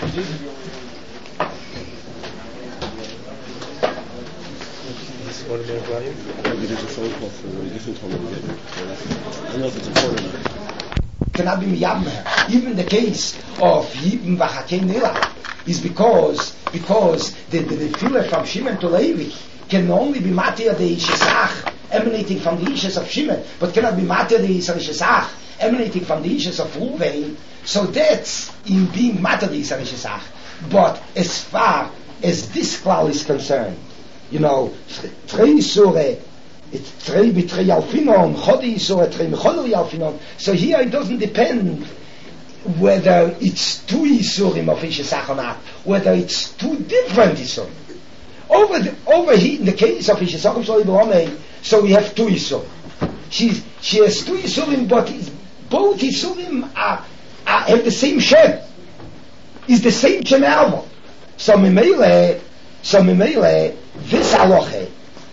What about Brian? Maybe there's a phone call for a different time I'm getting. I don't know if it's important or not. Cannot be miyabmer. Even the case of Yibn Vachakenila is because the filler from Shimon to Levi can only be matir the Shesach emanating from the issues of Shimon, but cannot be matir the Shesach emanating from the issues of Ruvain. So that's in being matir the Shesach. But as far as this klal is concerned, you know, Trei Surah, it's Trei B'Trei Alfinon, Chodi Surah, Trei Mechol Alfinon. So here it doesn't depend whether it's two Isurim of Ishesach or not, whether it's two different Isurim. Over here, in the case of Ishesach, so we have two Isurim. She has two Isurim, but both Isurim have the same Shem. It's the same Shem Elmo. So Mimele, this halacha.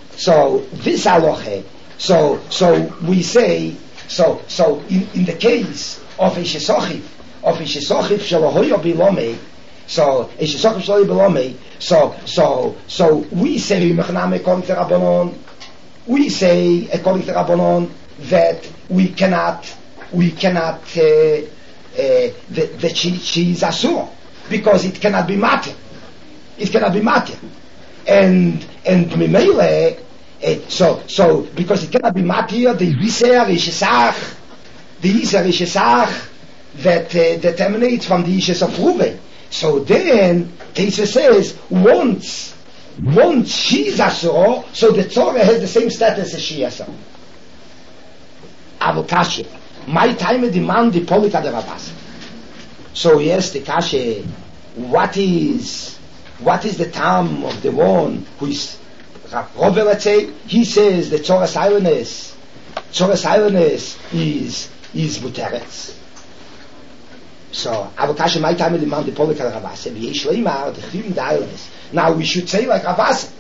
So we say, so in the case of Ishesochiv Shalahoya Bilome, so Ishesochiv Shalahoya Bilome, so we say according to Rabbanon, that we cannot that she is asur, because it cannot be matter. And Mimele, so because it cannot be matir, the Yisr Ishesach that emanates from the Ishes of Ruven. So then Teisa says once she's asur, so the Torah has the same status as she asur. Avokashe, my time demand the polika de Rabas. So yes, the kashe, what is the term of the one who is Rabbi, let's say? He says that Torah silence is Muteretz. So, Avokashe, my time in the Mount, the Polika Ravase, V'yeshleimar, the Chivim, the Islanders. Now, we should say like Ravase,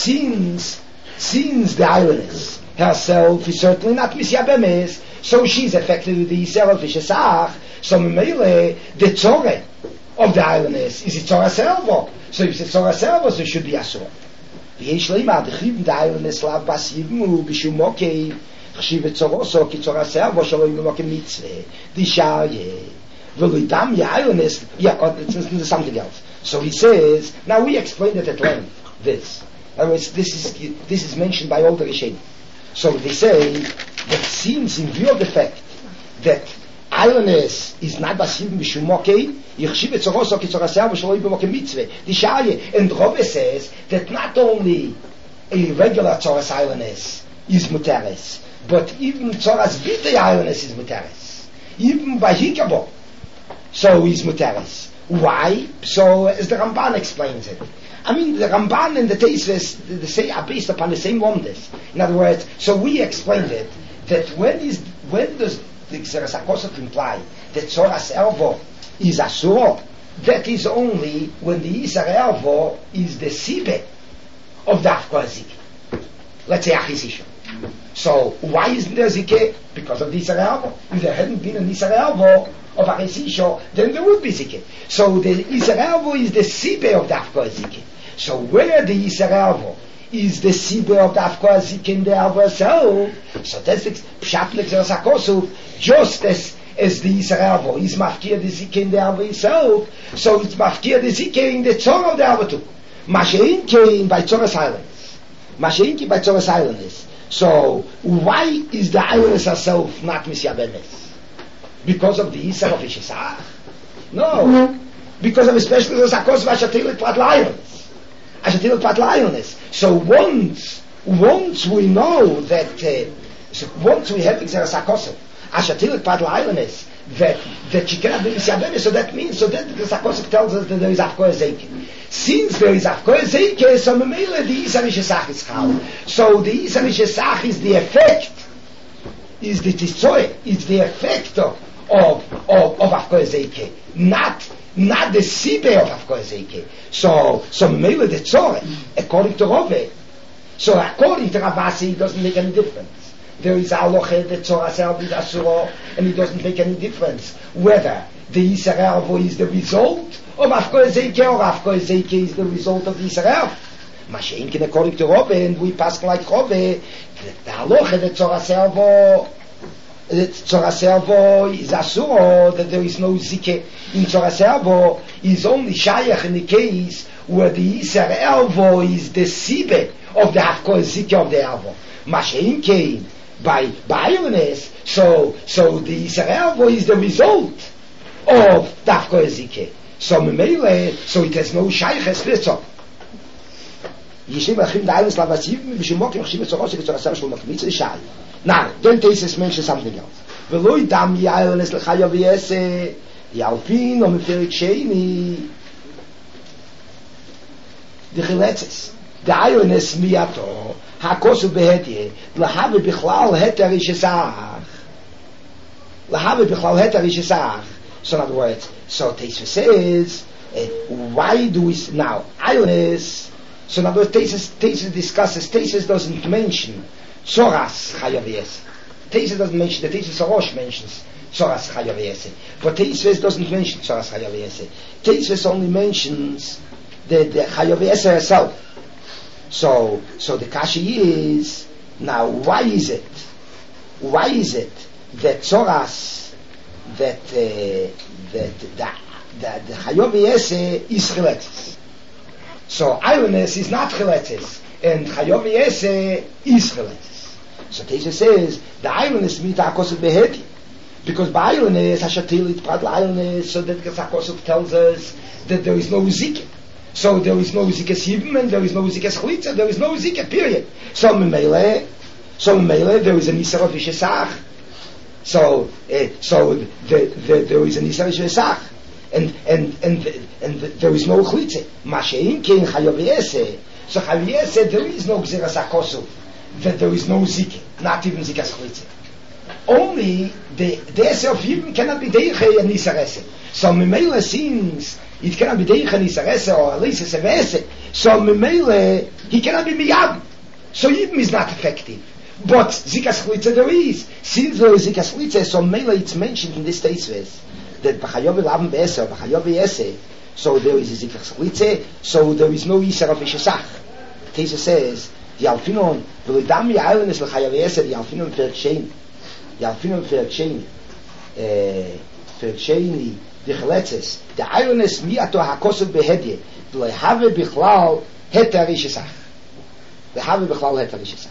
since the Islanders herself is certainly not Misya Bemes, so she's effectively the Yisrael of Ishesach, so Memele, the Torah of the Islanders is the Torah Servo. So if it's Torah Servo, so it should be Asur. V'yeshleimar, the Chivim, the Islanders, Lav Bas Yivmu, B'shumokei, Chshiv Tzoroso, Ki Torah Servo, Shalom Yimokei Mitzveh, Disharye, V'lidam Ya'ayonis, it's something else. So he says, now we explained it at length, this. In other words, this is mentioned by all the Rishonim. So they say that since in view of the fact that Ionis is not Basim B'Shumokei, Yichshiv Tzoroso Ki Tzorah Servo Shalom Yimokei Mitzveh, Disharye, and Rove says that not only a regular Tzorah Ionis is Muteres, but even Tzorah's Vita Ionis is Muteres. Even by Hikabo, so is Muteres. Why? So as the Ramban explains it. I mean, the Ramban and the Tesis, they say, are based upon the same wonders. In other words, so we explained it, that when does the Xeras HaKosov imply that Tzoras Ervo is Asur? That is only when the Yisar Ervo is the Sibe of the Afkoazik. Let's say Achisisha. So why isn't there Zikeh? Because of the Yisar Ervo. If there hadn't been a Yisar Ervo of Achisisha, then there would be Zikeh. So the Yisar Ervo is the Sibe of the Afkoazik. So where the Yisar Ervo is the Sibe of the Afkoazik in the Ervo itself, so that's the Pshat L'Xeras HaKosov, just as the Yisar Ervo is Mafkir the Zikeh in the Ervo itself, so it's Mafkir the Zikeh in the Tzorah of the Ervo too. Masha'inke by Tzorah silence. Masha'inke by Tzorah silence. So why is the Ionis herself not Misya Bemes? Because of the Yisar of Ishesach? No. Because of especially the Zakos Vashatilit Patlayons. So once we know that, once we have Xeras HaKosov, Ashatilit Patlayons, that she cannot be Misya Bemes, so that means, so that the Zakosov tells us that there is Afkoa Zeike. Since there is Afkoa Zeike, so Memele the Yisar Ishesach is Chal. So the Yisar Ishesach is the effect, is the Tzoy, is the effect of Afkoa Zeike, not the Sibe of Afkoa Zeike. So Memele the Tzore, according to Rove. So according to Ravasi, it doesn't make any difference. there is halacha that Tzoras Elvo is asura, and it doesn't make any difference whether the Yisar Elvo is the result of Afko Ezeke or Afko Ezeke is the result of the Yisar Elvo. Mashenkin, according to Rove, and we pass like Rove, the halacha that Tzoras Elvo is asura, that there is no zike in Tzoras Elvo, is only shayach in the case where the Yisar Elvo is the sibe of the Afko Ezeke of the Elvo. Mashenkin, by Irenes, so the Yisar Elvo is the result of Afko Ezeke. So Memele, so it has no shayach espresso. Now, then Tesis mentions something else. Veloy dam Irenes lechayav yese yalpin o meferik sheini the chiletzes. The Irenes miato hakosu behedye lahave bichlal heter ishesach lahave bichlal heter ishesach. So in other words, so Tesis says, why do we now Irenes? So in other words, Tesis discusses. Tesis doesn't mention Tzoras Chayav Yeseh. Tesis doesn't mention. The Tesis Sorosh mentions Tzoras Chayav Yeseh, but Tesis doesn't mention Tzoras Chayav Yeseh. Tesis only mentions the Chayav Yeseh herself. So the kashi is now. Why is it that Tzoras that the Chayav Yeseh is chiletzes? So Irenes is not chiletzes, and Chayav Yeseh is chiletzes. So Tesis says the Irenes meet Akosov behedi, because by Irenes Hashatilit Prat Irenes, so that Akosov tells us that there is no zike. So there is no zike sibim, and there is no zike chlitza, there is no zike. Period. So Memele, there is an Isar of Ishesach. So there is an Isar of Ishesach. And there is no chlitze. Mashein kein Chayav Yeseh. So Chayav Yeseh, there is no Gzeras HaKosov, that there is no zike, not even zikas chlitze. Only the Eseh of Yibim cannot be deiche and Isar Eseh. So Memele seems it cannot be deiche and Isar Eseh, or at least Eseh Eseh. So Memele he cannot be miyad. So Yibim is not effective. But zikas chlitze there is. Since there is zikas chlitze, so Memele it's mentioned in this tesis that b'chayav elaven be'eser, b'chayav be'eser, so there is a zikas chlitze, so there is no Yisar of Ishesach. Tesis says, the Alfinon, v'ledam Irenes l'chayav be'eser, the Alfinon ferkshein, the cheletzes, the Irenes mi'ato ha'kosov behedye, v'lehave bichlal heter Ishesach. V'lehave bichlal heter Ishesach.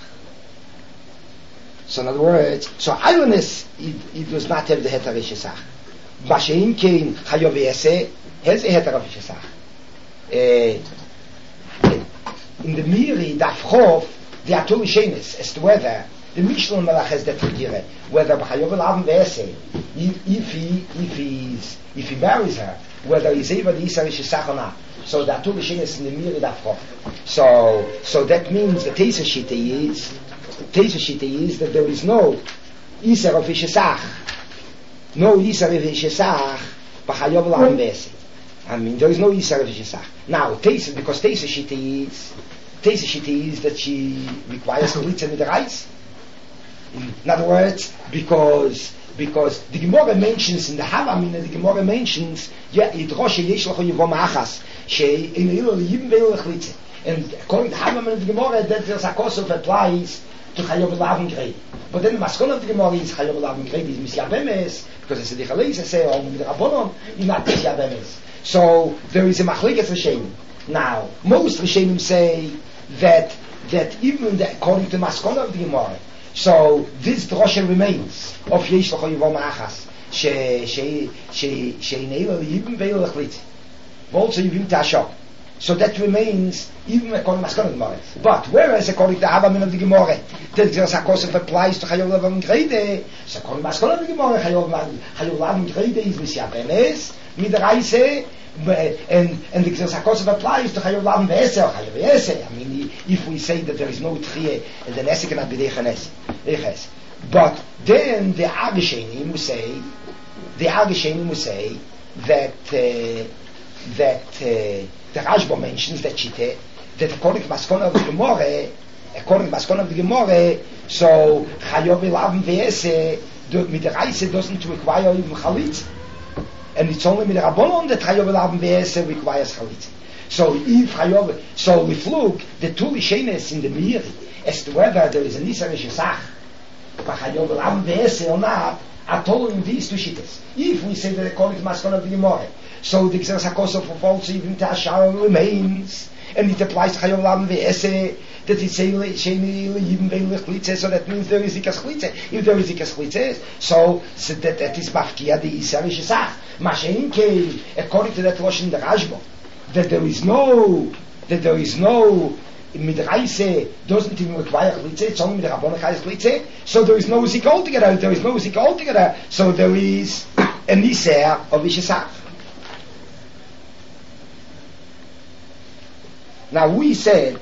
So in other words, so Irenes, it does not have the heter Ishesach. Mashein kein Chayav Yeseh has a heter of Ishesach. In the Miri Daf Chov, there are two Rishenis as to whether the Mishnah Melach has that figure, whether Chayav Elaven Yeseh, if he marries her, whether he's able to Yisar Ishesach or not. So there are two Rishenis in the Miri Daf Chov. So that means the Tesis Shita is that there is no Yisar of Ishesach. No Yisar of Ishesach, b'chayav elaven be'eseh. I mean, there is no Yisar of Ishesach. Now, because Tesis Shita is that she requires chlitza with the rice. In other words, because the Gemara mentions in the Havamin, the Gemara mentions, it Rosh yesh l'cho yivom achas, she'ein ilo l'yibim ve'ilo l'chlitza. And according to Havamin, the Gemara, that there's a Kosov applies to Chayav elaven grade. But then the Maskon of the Gemara is Chayav elaven grade is Misyabemes, because it's a Dichaleis, say, or the Rabbonon, is not Misyabemes. So there is a Machlikas Rishenim. Now, most Rishenim say that even according to Maskon of the Gemara, so this drosha remains of Yesh L'cho Yivom Achas, she'inei l'yibim ve'il l'chlitz. Also Yivim Tasha. So that remains even according to Maskon Gemara. But whereas according to Havamin of the Gemara, that there's a course of applies to Chayav Elaven Grede, so according to Maskon of the Gemara, Chayav Elaven Grede is Misyabenes, Midraise, and there's a course of applies to Chayav Elaven Be'eser or Chayav Be'eser. I mean, if we say that there is no Tchiyeh, and the Nese cannot be Dechanes. But then the Agishenim will say that the Rashba mentions that Shite, that according to Maskon of the Gemara, according to Maskon of the Gemara, so Chayov Elaven Ve'ese, mit der Reise doesn't require even Chalitz. And it's only with the Rabbanon that Chayov Elaven Ve'ese requires Chalitz. So if Chayov, so we look, the two Lishenes in the Meiri, as to whether there is a Nisarische Sach, but Chayov Elaven Ve'ese or not, are told in these two shittas. If we say that according to Maskon of the Gemara, so the Gzeras HaKosov for false even Tashar remains, and it applies to Chayov Elaven Ve'ese, that it's even so that means there is ikas chlitze. If there is ikas chlitze, so that is mafkia the isarische sach. Mashenke, according to that Rosh in the Rashba, that there is no midraise doesn't even require chlitze. It's only the Rabbon has chlitze. So there is no zik altogether. So there is an iser of ishesach. Now we said.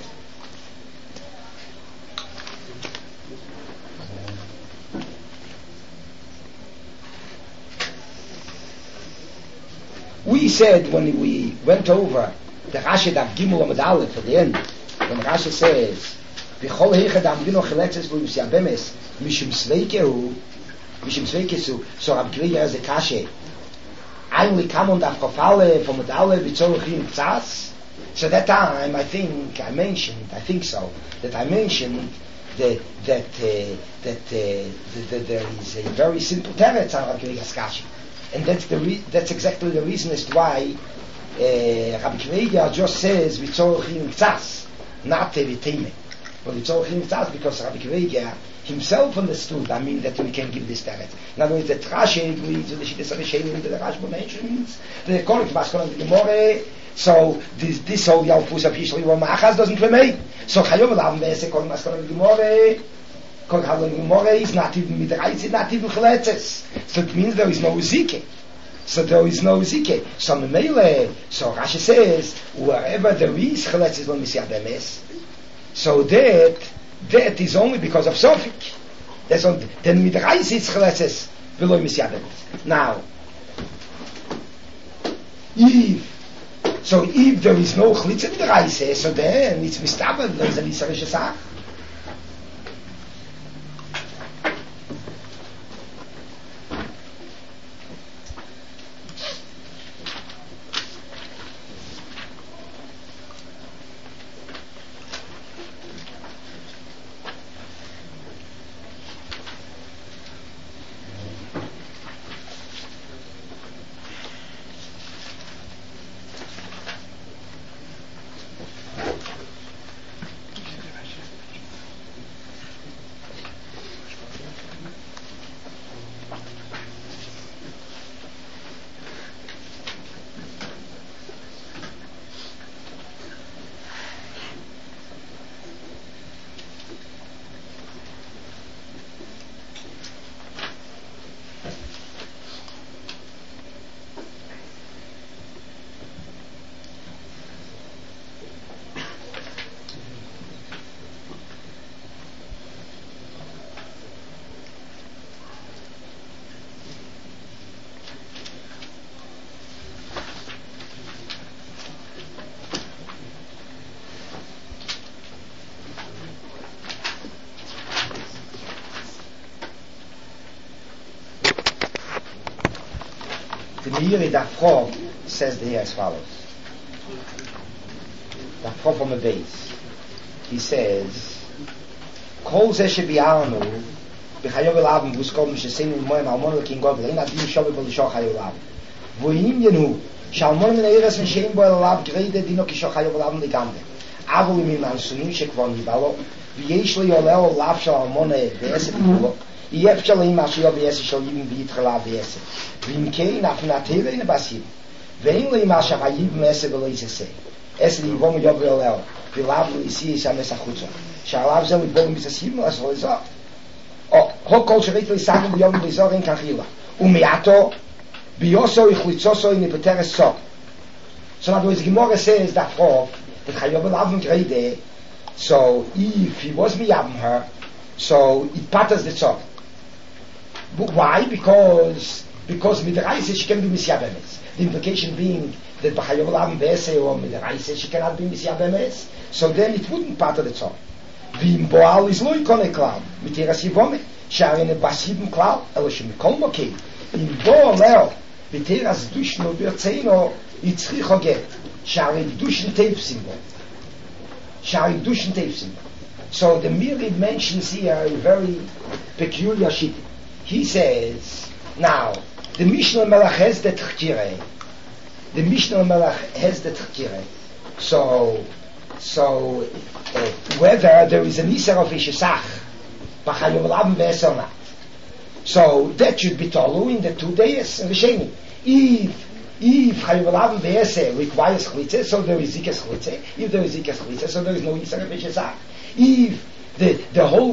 We said when we went over the Rashi Daf Gimel Amud Aleph at the end, when Rashi says, "V'chol heichad amdino chiletzes v'yusiabemes mishum sveikesu," so Rab Kriya has a kashe. Eigentlich kam on Daf Kofale from Amud Aleph v'tzorich in Tzas. So that time, I mentioned that there is a very simple teretz on Rab Kriya's kashe. And that's exactly the reason as to why Rabbi Kiva just says Vitzorachim Tzas, not Vitime. But Vitzorachim Tzas because Rabbi Kiva himself understood, that we can give this teretz. In other words, the Rashi agrees with the Shittas HaRishonim that the Rashba mentions, the according to Maskon of the Gemara, so this whole Yalfus of Yishli Machas doesn't remain. So Chayov Elaven Ve'ese according to Maskon of the Gemara, is not even midrash, it's not even chaletzes. So it means there is no zike. So Memele, so Rashi says, wherever there is chaletzes on Mesiach Bemes, so that is only because of Sofik. That's on, then midrash is chaletzes below Mesiach Bemes. Now, if there is no chalitz midrash, so then it's mistabel, there is a nisarische sach. The Meiri Dafro says here as follows. Dafro from a base. He says, Kol ze shebi'arnu b'chayov elaven v'uskol m'shesenu m'moyim almonu l'kin god l'in adim shobe b'lishoch chayov elaven v'ohim yenu shalmonu min ha'eres m'sheim bo elav greide dino kishok chayov elaven ligamde avol imin ansunim shekvon nibalo v'yesh li yoleo lav shal almonu v'esed v'ulo יהיה אפשר לאמא שיהיה בעשר של יבים ויתחלה בעשר ואם כן אף נתירה אין הבסיב ואין לאמא שהחייב מעשר ולא יססה עשר יבום יובר אליו ולאו לא יסי ישמס החוצה שעליו זה לבוא מססיב ולעשו לזור או כל שראית לסגל ביום לזור אין כחילה ומעטו ביוסו יחליצוסו אין פטר הסוק so now the Gemara says that Frau that Chayav Elaven Grede so if he was miyabim her so it patters the tzor. But why? Because midrash she can be misyabemes. The implication being that b'chayav elaven be'esei or midrash she cannot be misyabemes. So then it wouldn't patter the tzor. ואם בועל is לא יקונה כלל, מתירס יבומה, שהרי נבסיבם כלל, אלא שמכל מוקד, אם בועל לאו, בתירס דושנו ברציינו, יצריכו גט, שהרי דושן תפסים בו. שהרי דושן תפסים בו. So the Mirid mentions here a very peculiar shit. He says, now, the Mishnah Melech has the Tchkire. The Mishnah Melech has the Tchkire. So whether there is an Isser of Ishesach, B'chayim Lavan Be'es or not. So that should be told in the 2 days in the Sheni. If Chayim Lavan Be'es requires Chlitzeh, so there is Zikas Chlitzeh. If there is Zikas Chlitzeh, so there is no Isser of Ishesach. If the whole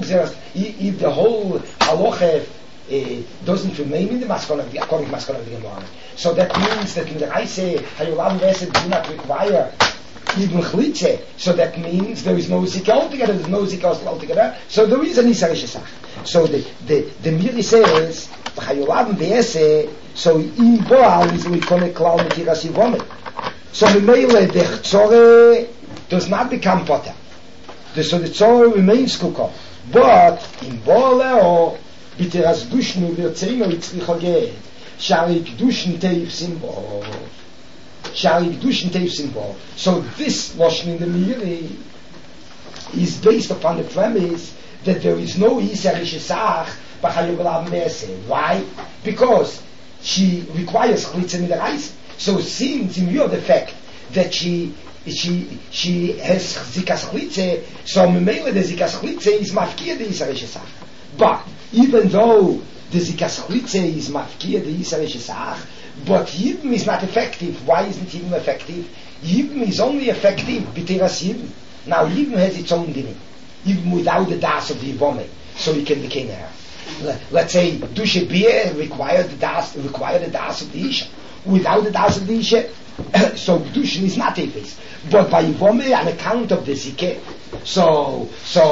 halacha doesn't remain in the maskana, according to maskana of the Gemara, so that means that in the Reise Hayulav Vesed do not require even Chlitze, so that means there is no Zika altogether, there is no Zika altogether, so there is an Isar Shesach. So the Miri says Hayulav Vesed, so in Boal is we connect Klal Metiras Yivomet. So the Meile the Chtzore does not become Potter. So the Tzor remains Kukah. But in Boleo, B'teras Dushnu V'yotzeinu Yitzricho Ged, Shari Kedushin Teifsim Bo. Shari Kedushin Teifsim Bo. So this Lashon in the Meiri is based upon the premise that there is no Yisar Shesach B'chayim V'lav Me'aseh. Why? Because she requires Chlitzah in the Reis. So since in view of the fact that she has Zikas Chlitze, so Memele the Zikas Chlitze is Mafkir the Yisar Shesach. But even though the Zikas Chlitze is Mafkir the Yisar Shesach, but Yibim is not effective. Why isn't Yibim effective? Yibim is only effective B'teras Yibim. Now Yibim has its own dinim. Yibim without the das of the Yivome, so he can become her. Let's say Dushe Bia require the das of the Isha. Without the das of the Isha, so Kedushin is not a face. But by Yivome, on account of the Zike, so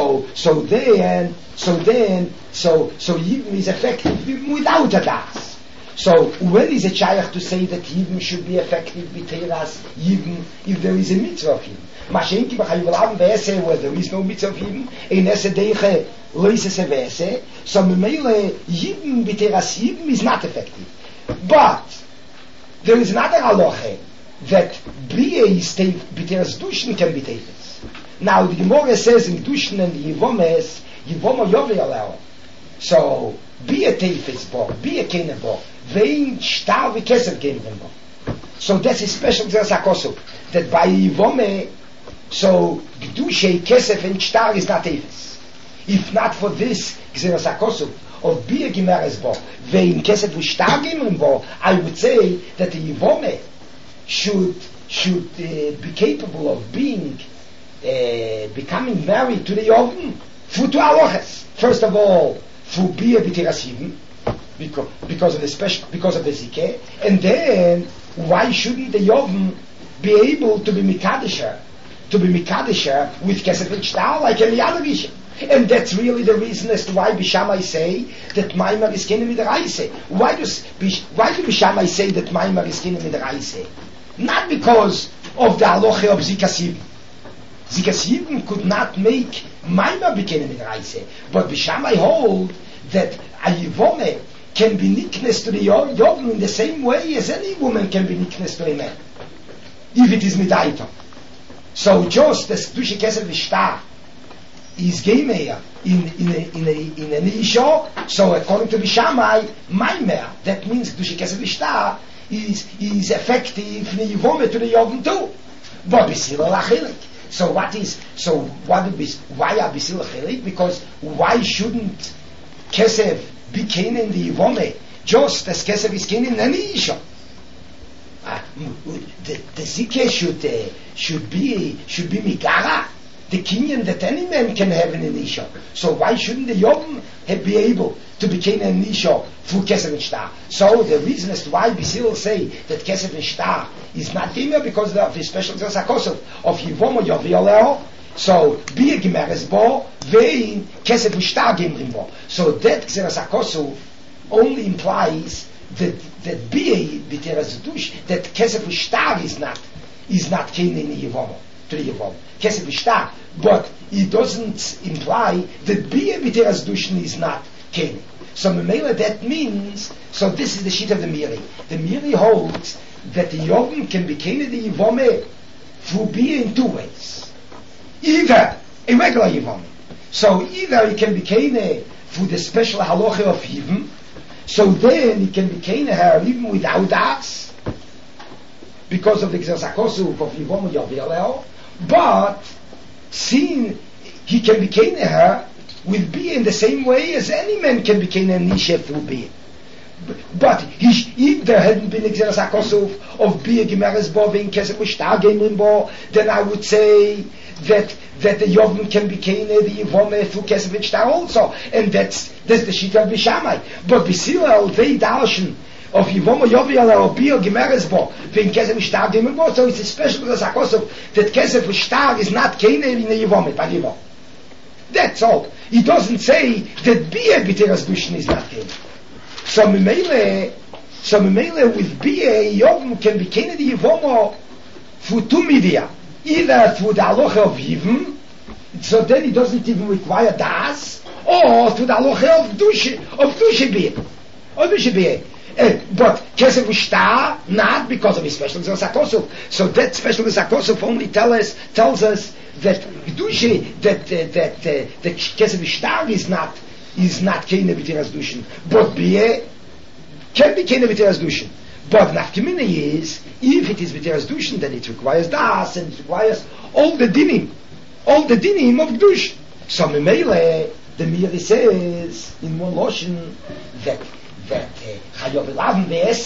Yivim is effective without a das. So when is a Shayach to say that Yivim should be effective b'teras Yivim if there is a mitzvah of Yivim? Mashenki b'chayim v'lavam v'eseh, where there is no mitzvah of Yivim, ein eseh deiche loisese v'eseh, so memele Yivim b'teras Yivim is not effective. But there is another halacha that Bria is b'teras Dushin can be tefes. Now the Gemara says in Dushin and Yivomes, Yivomo Yovei aleo. So be a tefes bo, be a kene bo, vein shtar v'kesev geben bo. So that's a special Zerasakosu, that by Yivome, so Gdushay, kesef and shtar is not tefes. If not for this Zerasakosu of be a Gimeres bo, vein kesef v'shtar geben bo, I would say that the Yivome should be capable of becoming married to the Yovim for 2 halachas. First of all, for Bia B'teras Yivim, because of the Zikeh, and then why shouldn't the Yovim be able to be Mikadisha with Kesef and Shtar like any other Rishon? And that's really the reason as to why Bishamai say that Maimar is Kenem Midaraise. Why do Bishamai say that Maimar is Kenem Midaraise? Not because of the halacha of Zikas Yibim. Zikas Yibim could not make Maimar be Kenem Midaraise, but Bishamai hold that a Yivome can be niknes to the Yovim in the same way as any woman can be niknes to a man, if it is Midaita. So just as Dushe Kesef V'Shtar is Geimeya in an Isha, so according to Bishamai, Maimer, that means Dushe Kesef V'Shtar is effective in the Yivome to the Yovim too. But B'Sila Lachilik. Why are B'Sila Lachilik? Because why shouldn't Kesef be Kain in the Yivome just as Kesef is Kain in any Isha? The Zikeh should be Migara, the kinyan that any man can have in an Isha. So why shouldn't the Yom be able to be Kain in an Isha through Kesef and Shtar? So the reason as to why B'Sil say that Kesef and Shtar is not Dimya because of the special Zersakosav of Yivom or Yovioleo. So be a Gimeres bo, vein Kesef and Shtar Gimrim bo. So that Zersakosav only implies that be a B'Teras Dush, that Kesef and Shtar is not Kain in Yivom. to the Yivom. Kesef Ishtar. But it doesn't imply that Bia B'teras Dushin is not Kene. So Memela, that means, so this is the sheet of the Miri. The Miri holds that the Yom can be Kene the Yivome through Bia in two ways. Either a regular Yivome. So either it can be Kene through the special halacha of Yivim, so then it can be Kene her even without Das, because of the Gzersakosu of Yivome Yovileo, but seeing he can be Kene her with Bia in the same way as any man can be Kene Nishe through Bia. But if there hadn't been Gzersakosu of Bia Gemeres Bo Vein Kesef Ushtar Gemrin Bo, then I would say that the Yovim can be Kene the Yivome through Kesef Ushtar also, and that's the Shita of Bishamai. But B'Silel they darshan of Yivome Yoviel or Bia Gemeres Bo Vein Kesef Ushtar Gemrin Bo, so it's a special Gzersakosu that Kesef Ushtar is not Kene in the Yivome by Yivome. That's all. He doesn't say that Bia B'teras Dushin is not Kene. So Memele with Bia Yovim can be Kene the Yivomo through two media, either through the halacha of Yivim, so then it doesn't even require Das, or through the halacha of Dushe Bia, or Dushe Bia. But Kesef Ushtar, not because of his special Gzersakosu. So that special Gzersakosu only tells us that Dushe, that Kesef Ushtar is not Kene B'teras Dushin, but Bia can be Kene B'teras Dushin. But Nafkamina is, if it is B'teras Dushin, then it requires Das, and it requires all the dinim of Gdush. So Memele, the Miri says in one Loshen that Chayav Elaven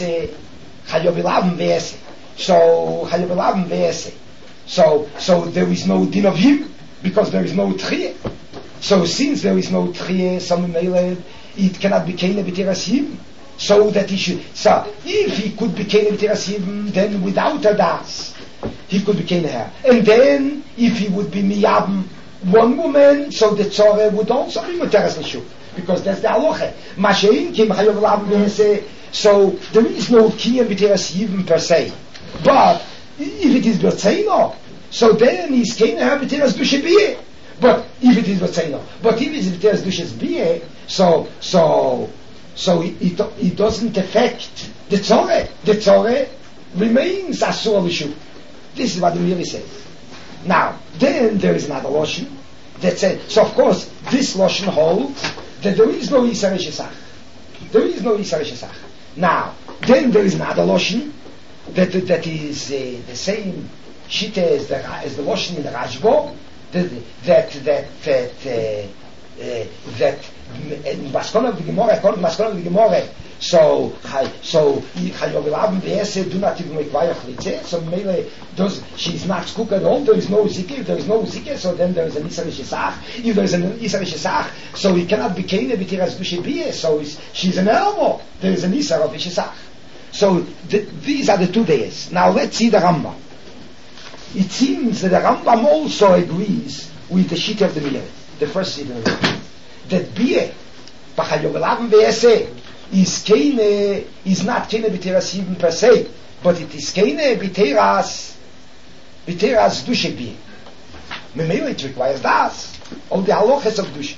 Ve'ese. So Chayav Elaven Ve'ese. So there is no din of him because there is no Tchiyeh. So since there is no Tchiyeh, so Memele, it cannot be Kene B'teras him. So that he should. So if he could be Kene B'teras him, then without a Das, he could be Kene her. And then if he would be Miyabim one woman, so the Tzore would also be B'teras L'shuv, because that's the halacha. Mashein Kim Chayav Elaven Ve'ese. So there is no Kiyam B'teras him per se. But if it is B'tzeino, so then he's Kene her B'teras Dushe Bia. But if it is B'tzeino, but if it is B'teras Dushe Bia, so it doesn't affect the Tzore. The Tzore remains Asur L'shuv. This is what the Miri says. Now, then there is another Loshen that says, so of course, this Loshen holds that there is no Yisar Shesach. There is no Yisar Shesach. Now, then there is another Loshen that is the same Shita as the Loshen in the Rashbo, that in Maskon of the Gemara, according to Maskon of the Gemara, so Chayav Elaven Ve'ese do not even require Chlitzeh, so Mele she's not cooked at all, there is no Zikeh. If there is no Zikeh, so then there is an Isar Shesach. If there is an Isar Shesach, so he cannot be Kene B'teras Dushe Bia, so she's an elbow, there is an Isar of Shesach. So these are the 2 days. Now let's see the Rambam. It seems that the Rambam also agrees with the sheet of the Miri, the first sheet of the Miri, that Bia, B'Chayav Elaven Ve'ese, is not Kene B'teras even per se, but it is Kene B'teras Dushe Bia. Memele it requires Das, all the halachas of Dushe.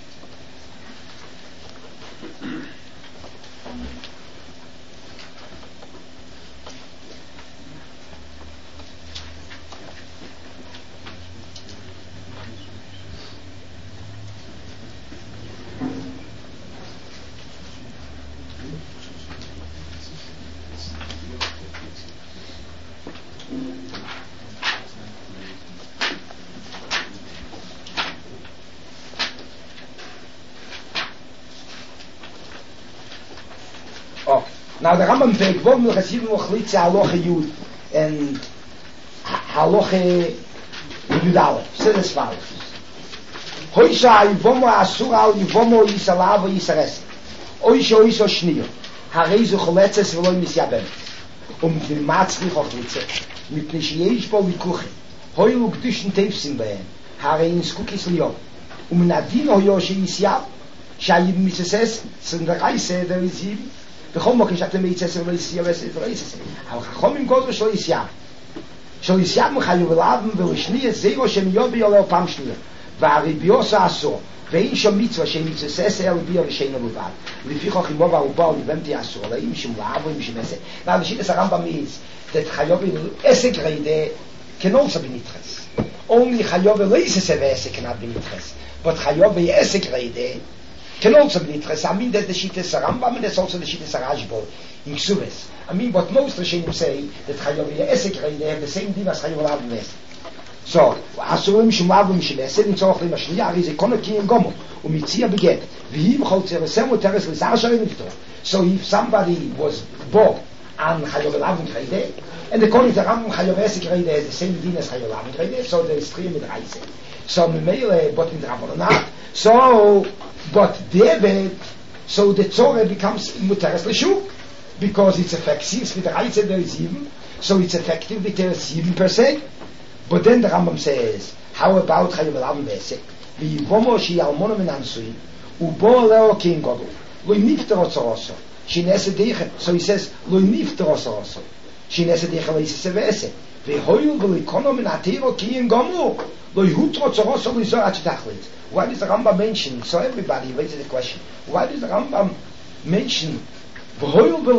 Now the Rambam Pegvon will receive Mochlitze Halacha Yud and Halacha Yudale. Says as follows: Hoisha Yivomo Asura Al Yivomo Yisalava Yisares. Oisha Shniyo. Hareizu Choletzes V'loi Misyabem. Vil Matzli Chochlitze. Mipnei Sheyesh Bo Vikuche. Hoilu Gdushin Teifsim Behem. Harein Skukis Liyom. Nadin Hoyo Sheyisyab. Shayib Miseses. Sendereise Der Yizim. בכל מקום שאתם מייצס ולא יסיע וסת ולא יסיע אבל חכמים גודו שלא יסיע So is yam chayu velaven velishniya zero shem yobi oleo pam shniya. Va'aribiosa aso. Vein shom mitzvah shem mitzvah sese el biya v'sheina luvad. Lefichoch imov ha'ubal nivemti aso. Leim shim la'avo im shim ese. Now the Shittas Rambam is that chayovi esek reide can also be nitches. Only chayovi leise v'esek cannot be nitches. But chayovi esek reide can also be nitches. I mean that the Shittas Rambam and that's also the Shittas Rashbo in Ksuves. I mean, but most Rishonim say that Chayav Esek they have the same din as Chayav Lav Nes. So, Asurim Shumavim Shemesed in Tzorach Lemashliach is a Konaki and Gomo, Umitzia beget, Vihim Cholzer Semu Teres Lizar Nifto. So if somebody was born on Chayav Lav Nes, and according to Rambam Chayav Esek has the same din as Chayav Lav Nes, so there is three with Reise. So Memele, but in the Rabbanah, so, but David, so the Tzorah becomes Muteres Lishuk. Because it's effective with the Reise there is 7, so it's effective with the 7 per se. But then the Rambam says, how about Chayav Lav Mesek? V'yivomo shi almona min ansuin, ubo leo king godel, lo nifter otzoroso, shi nese deiche. So he says, lo nifter otzoroso, shi nese deiche leise sevese, v'hoyu v'likono min atero king gomu, lo yhutro otzoroso lo yizor achitachlit. Why does the Rambam mention, so everybody raises the question, why does the Rambam mention he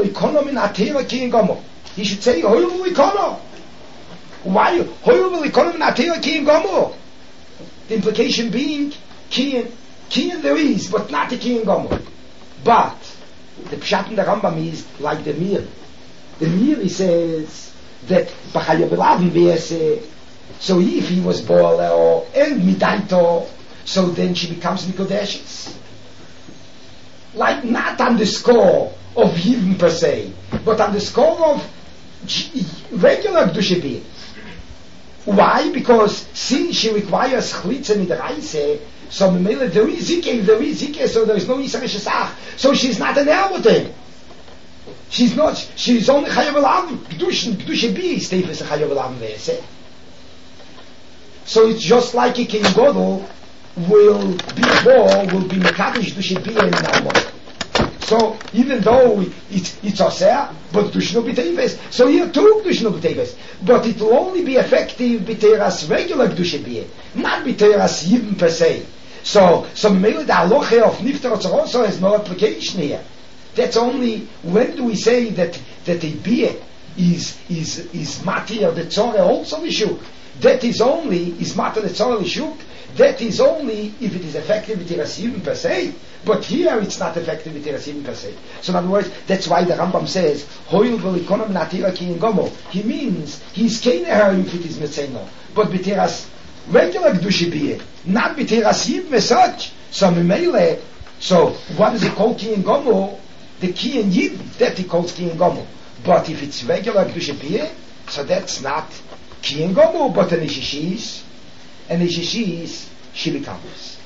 should say Hoyul v'likono. Why Hoyul v'likono min atera ki gomo? The implication being ki there is, but not the ki gomo. But the pshat in the Rambam is like the Mir. The Mir he says that b'chayav v'lavim v'yese. So if he was boaleo and midaito, so then she becomes nikodeshes. Like not on the score of him per se, but on the score of regular Kedusha being. Why? Because since she requires chalitza mit Reise, so Memele there is zike, so there is no Yisrael Shesach, so she's not an heir with him. She's only Chayav Lav, Kedusha be is Teifes Chayav Lav Ve'eseh. So it's just like a King Godel will be Mekadosh Kedusha be in Nalmon. So even though it's Oseh, but Dushno B'Teves, so here too Dushno B'Teves, but it will only be effective B'Teras regular Kedusha B'Yeh, not B'Teras Yibim per se. So maybe the halacha of Nifter Otzoroso has no application here. That's only when do we say that a B'Yeh is Matir the Tzorah also Lishuk. That is Matir the Tzorah Lishuk. That is only if it is effective with Tirasivim per se, but here it's not effective with Tirasivim per se. So in other words, that's why the Rambam says, Hoyul v'likonom natira ki in gomo. He means, he's keiner if it is Metzeno, but b'tiras regular Kedusha B'Yeh, not b'tirasivim as such. So Memele, so what is it called ki in gomo? The ki in Yid, that he calls ki in gomo. But if it's regular Kedusha B'Yeh, so that's not ki in gomo, but an ishishis, and the shishis she becomes.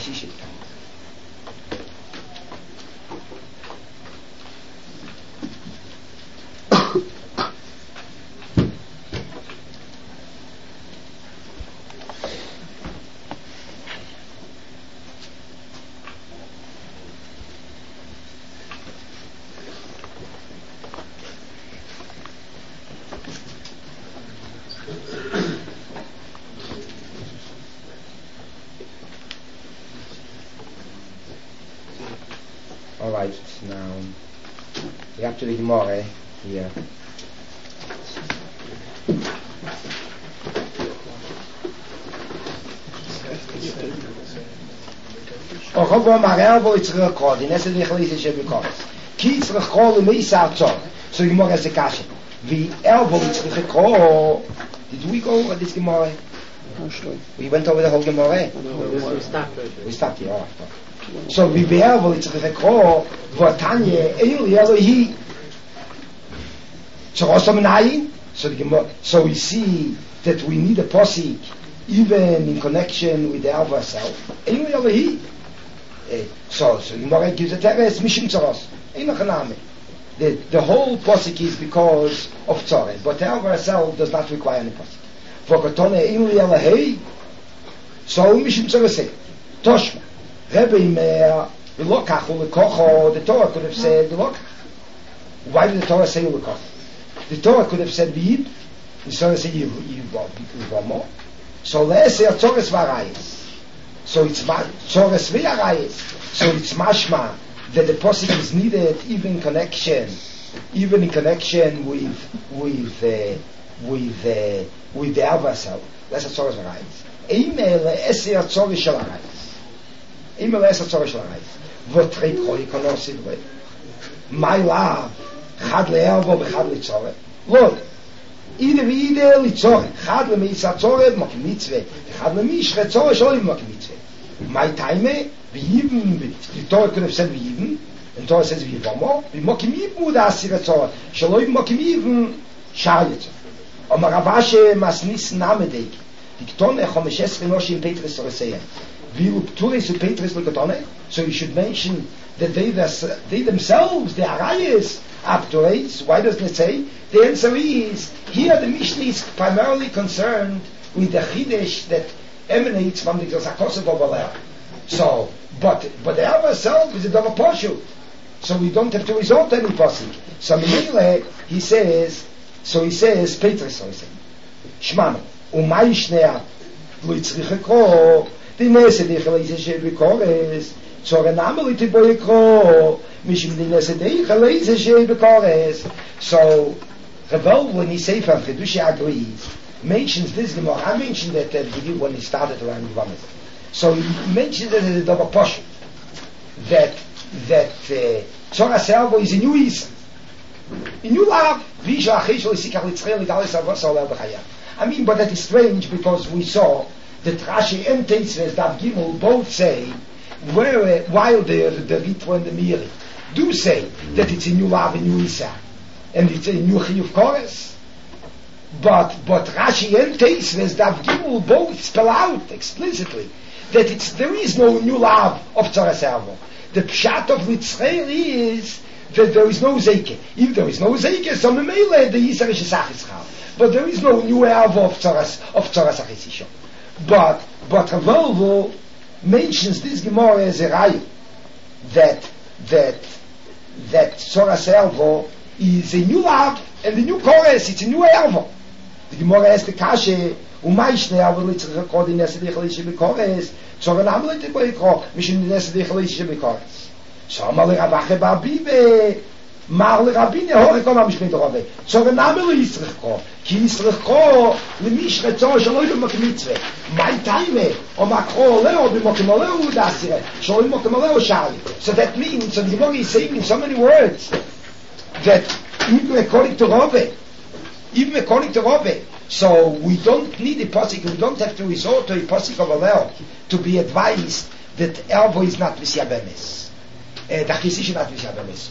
Alright, now we have to read more here. Och hobo marel wo it's record, in esse dich lese ich bekommen. Kids recall me sartzor. So you more as a kashe. Wie wo it's record. Did we go over this Gemara? We went over the whole Gemara. We stopped here. Oh, so we be able to recall what Tanya Elohi. So we see that we need a posik even in connection with the Alva herself. Elohi. So Gemara gives a teres mission tzoros. The whole posik is because of tzores, but the Alva herself does not require any posik. For Katone Elohi. So mission tzoros. Toshma. Rebbe Lokach Ulekocho, the Torah could have said Lokach. Why did the Torah say Ulekoch? The Torah could have said V'yid, so say Yivomo. So let's say Tzoras Varayis. So it's Tzoras Varayis. So it's mashma that the posik is needed even in connection with the Alva cell. That's a Tzoras Varayis. Eimel Eser Tzoras Shel Arayis. Eimel Eser Tzoras Shel Arayis. V'trei Koi Konosid Ve. My love, Chad le'Elvo v'Chad le'Tzoreh. Look, either le'Tzoreh. Chad le'Meisa Tzoreh Mokim Mitzveh. Chad le'Mishre Tzoreh Shalom Mokim Mitzveh. My time, v'Yivim, the Torah could have said v'Yivim, and Torah says v'Yivomo, v'Mokim Yivim Asir Tzoreh. Shalom Mokim Yivim Shar Yitzoreh. Omar Avashe Masnis Namedek. Diktone Chomesh Noshim Petrus Toreseya. V'Yilu Pturis u'Petrus L'Kotone. So you should mention that they themselves, the Arayas, are Pturis. Why doesn't it say? The answer is, here the Mishnah is primarily concerned with the Chidesh that emanates from the Zakosov of Aleh. So, but the Alva itself is a Dava Poshu. So we don't have to resort to any Posik. So Mimele, he says, Petrus, so he says, Shmano, Umay Shnea, Luitzricheko, the Nese, the Chalese Shebekores, Tzore Nameli Tiboyeko, Mishim the Nese, the Chalese Shebekores. So, Revel, when he says from Chedushi agrees, mentions this Gemara. I mentioned that when he started around Yivamis. So he mentioned that the Dava Poshu, that Tzora Selvo is a new Isa, a new love. I mean, but that is strange because we saw that Rashi and Teisves Dav Gimel both say, while the Ritva and the Miri do say that it's a new love, a new Isa, and it's a new Chiyuv Kores. But Rashi and Teisves Dav Gimel both spell out explicitly that there is no new love of Tzara Servo. The pshat of Mitzrayel is that there is no Zeike. If there is no Zeike, so Memele the Yisar Shesach Chal. But there is no new love of Tzara Sachisisho. But Ravolvo mentions this Gemara as a Rayu that Tzara Servo is a new love and the new chorus. It's a new Elvo. The Gemara has the Kashe, Umay Shnei Avol Yitzchak Di Nese Dechalish B'Kores, Tzora Namel Tiboyko, Mishim Di Nese Dechalish B'Kores. So Amar LeRavache Barbibe, Mar LeRabine Horekom HaMishpei Torave, Tzora Namel Yitzchak, Ki Yitzchak L'Mishre Tzora Shaloi B'Mokim Mitzveh. My time, Omar Kro Leo B'Mokim Oleo Udasire, Shaloi B'Mokim Oleo Shali. So that means, so the Gemara is saying in so many words that even according to Rove, so we don't need a posik, we don't have to resort to a posik of Alel to be advised that Elvo is not Mesiabemes. The Chisish is not Mesiabemes.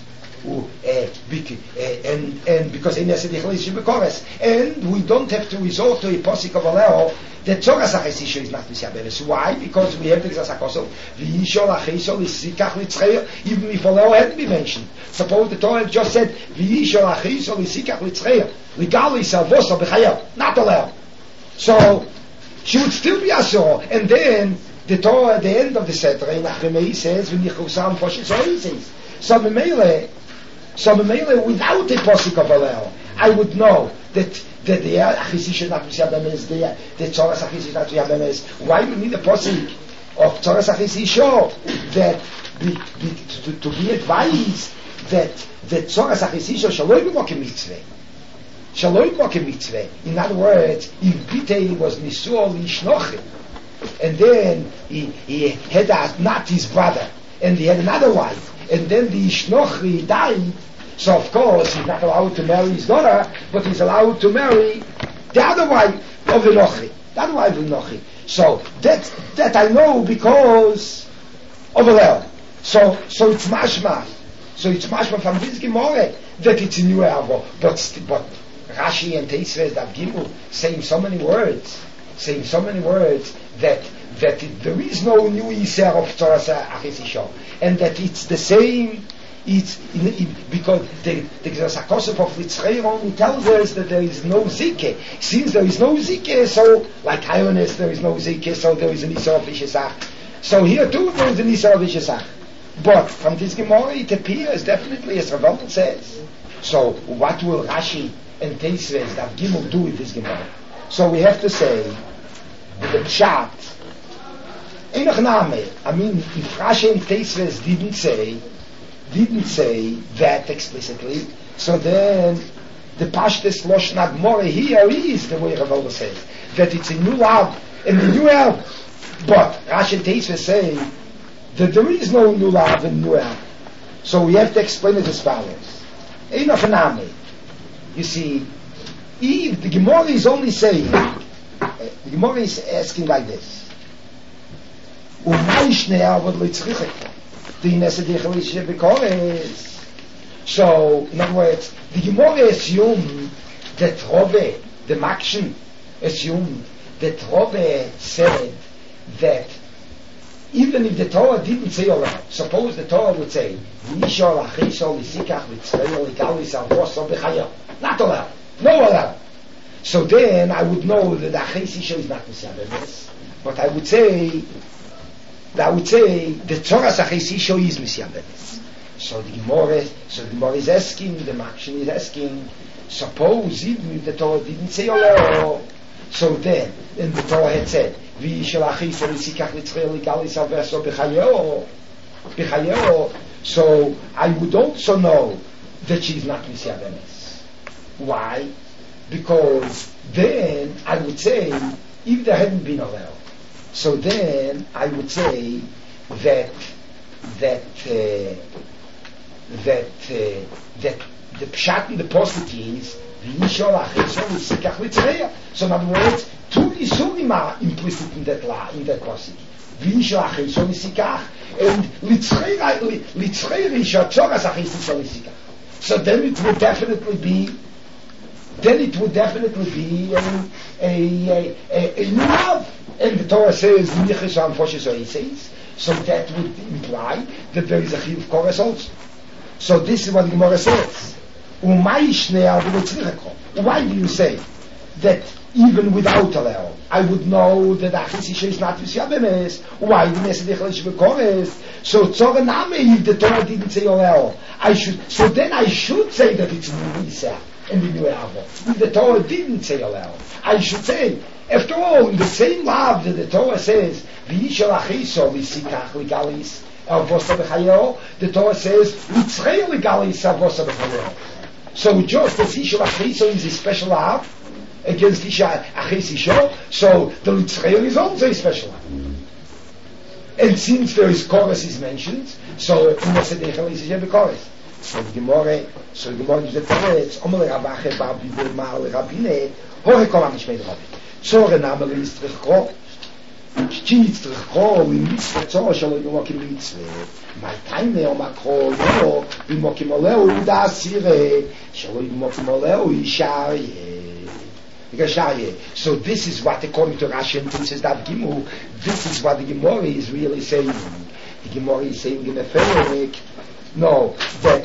And because in and we don't have to resort to a posik of Alel that Tzoras HaChisisha is not Mesiabemes. Why? Because we have the Zasakosov, V'yishol HaChisol is Sikach Litzreya, even if Alel hadn't been mentioned. Suppose the Torah just said, V'yishol HaChisol is Sikach Litzreya, Ligali Salvoso B'chayel, not Alel. So, she would still be Asur. And then, the Torah at the end of the Sefer, in Achimei says, V'nichusam Poshet, so he says. So Memele, without the posik of Alel, I would know that the Achisish is not Mesiabemes, the Tzoras Achisish is not Mesiabemes. Why do we need a posik of Tzoras Achisish that to be advised that Tzoras Achisish Shaloi B'Mokim Mitzveh. Shaloi B'Mokim Mitzveh. In other words, if Bitei was Nisuo L'Ishnochim, and then he had not his brother, and he had another wife, and then the Ishnochi died, so of course he's not allowed to marry his daughter, but he's allowed to marry the other wife of the Nochi. The other wife of Nochi. So that I know because of Alel. So it's mashma. So it's mashma from this Gemara that it's a new Elvo. But Rashi and Teisves Dav Gimel saying so many words that there is no new Yisr of Tzoras HaChisisho, and that it's the same. Because the Sakosov of Litzrei only tells us that there is no Zike. Since there is no Zike, so like Hionis there is no Zike, so there is an Yisr of Ishesach. So here too there is an Yisr of Ishesach. But from this Gemara it appears definitely, as Rav says. So what will Rashi and Teisves that Gimel do with this Gemara. So we have to say that the Pshat, Einach Name, I mean, if Rashi and Teisves didn't say that explicitly, so then the Pashtus Loshna Gemara here is the way Rav says, that it's a new lab, and a new help. But Rashi and Teisves say that there is no new lab and new help. So we have to explain it as follows. Einach Name. You see, if the Gemara is only saying, the Gemara is asking like this, so, in other words, the Gemara assumed that Rove, the Makshin, assumed that Rove said that even if the Torah didn't say all that, suppose the Torah would say, not allowed, no allowed. So then I would know that the Achis Isha is not Messiah, but I would say the Torah's Achis Isha is Messiah. So the Gemara is asking, the Makshin is asking, suppose even if the Torah didn't say allowed, so then, and the Torah had said, so I would also know that she is not Messiah. Why? Because then I would say, if there hadn't been a Lel, so then I would say that the Pshat in the Pasuk is so in other words, two Isurim are implicit in that Pasuk. And so then it would definitely be a new love. And the Torah says, so that would imply that there is a Chiyuv Kores also. So this is what the Gemara says. Why do you say that even without a Leo, I would know that Achis Isha is not Yisyabemes? Why the Nesed Echel Kores? So Tzorah Name, if the Torah didn't say Leo, so then I should say that it's Nisa and the new Avo. If the Torah didn't say Leo, I should say, after all, in the same love that the Torah says, V'yishal Achiso v'sikach ligalis avosa b'chayo, the Torah says, Litzrei ligalis avosa b'chayo. So just as Yishal Achiso is a special love against Yishal Achisisho, so the Litzrei is also a special love. And since there is chorus is mentioned, so Nesedechel is a chorus. So the Gemara is the Teretz, Omer Ravache Babi B'Mal Rabine, Hore Kolam Nishmei Rabbi. Tzore Namel is Trichko, Chitz Trichko, in Mitzvah Tzore Shalo Yomokim Mitzvah. My time ne Omakro Yo, B'Mokim Oleu Uda Asire, Shalo Yomokim Oleu Yishaye. So this is what, according to Rashi and says that Gimu, this is what the Gemara is really saying. The Gemara is saying in effect, no, that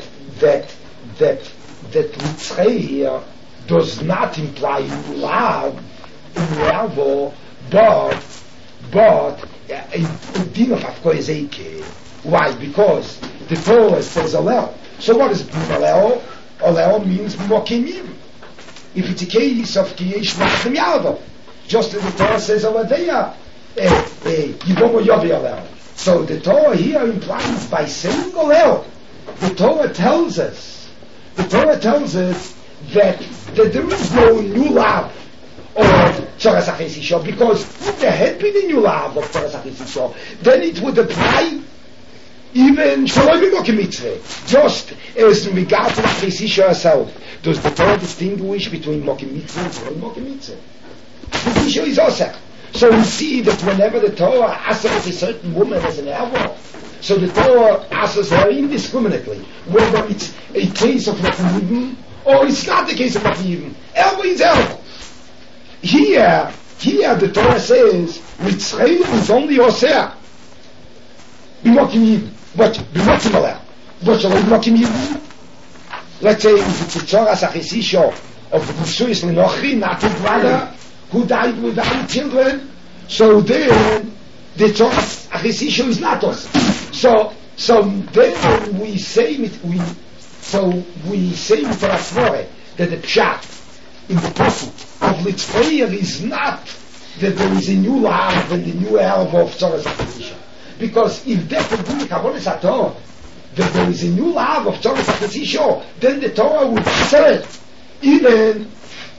Litzrei here does not imply love in Ravo, but a din of Afkoizeke. Why? Because the Torah says Aleo. So what is Aleo? Aleo means Mokimim. If it's a case of Kiyesh Nachem Yavo, just as the Torah says over there, Yivomo Yovi Aleo. So the Torah here implies by saying Aleo, the Torah tells us that there is no new love of Torah Sachisisho, because if there had been a new love of Torah Sachisisho, then it would apply even Shalom B'Mokim Mitzvah. Just as in regard to Sachisisho herself, does the Torah distinguish between Mokim Mitzvah and Shalom B'Mokim Mitzvah? Sachisisho is also. So we see that whenever the Torah asks a certain woman as an Ervo, so the Torah asks her indiscriminately whether it's a case of Mokim or it's not the case of Mokim. Ervo is Ervo. Here the Torah says Mitzrayim is only Oseh B'Mokim Yidin, but B'Mokim Aleh. But shall B'Mokim Yidin? Let's say if it's a Torah Sachisisho of the Nisuis Linochi, not a brother who died without children, so then the Torah Sachisisho is not Oseh. So then we say Torah Svore that the Pshat in the Pasuk of Litzfeir is not that there is a new love and a new elf of Tzoras HaChatzisha. Because if that would be Kabbalah Sator, that there is a new love of Tzoras HaChatzisha, then the Torah would say, even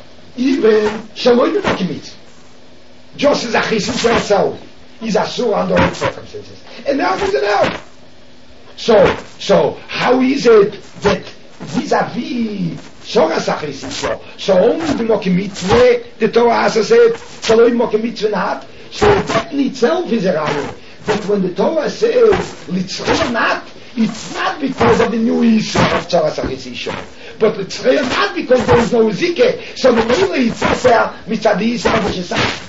Shalom Yomokimit, just as a Chisim for herself, is Asur under all circumstances. And now with an elf. So how is it that vis-a-vis Tzoras HaChatzisha, so only the Mokim Mitzvah, the Torah has said, Shalom Mokim Mitzvah not, so that in itself is a raya. But when the Torah says, Litzchei not, it's not because of the new issue of Tzoras HaChatzisha. But Litzchei not because there is no Zike. So the Mele it's there, Mitzad Yisrael V'Shesach.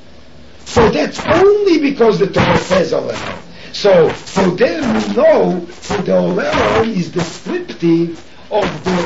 So that's only because the Torah says over there. So then we know that the Oleo is descriptive of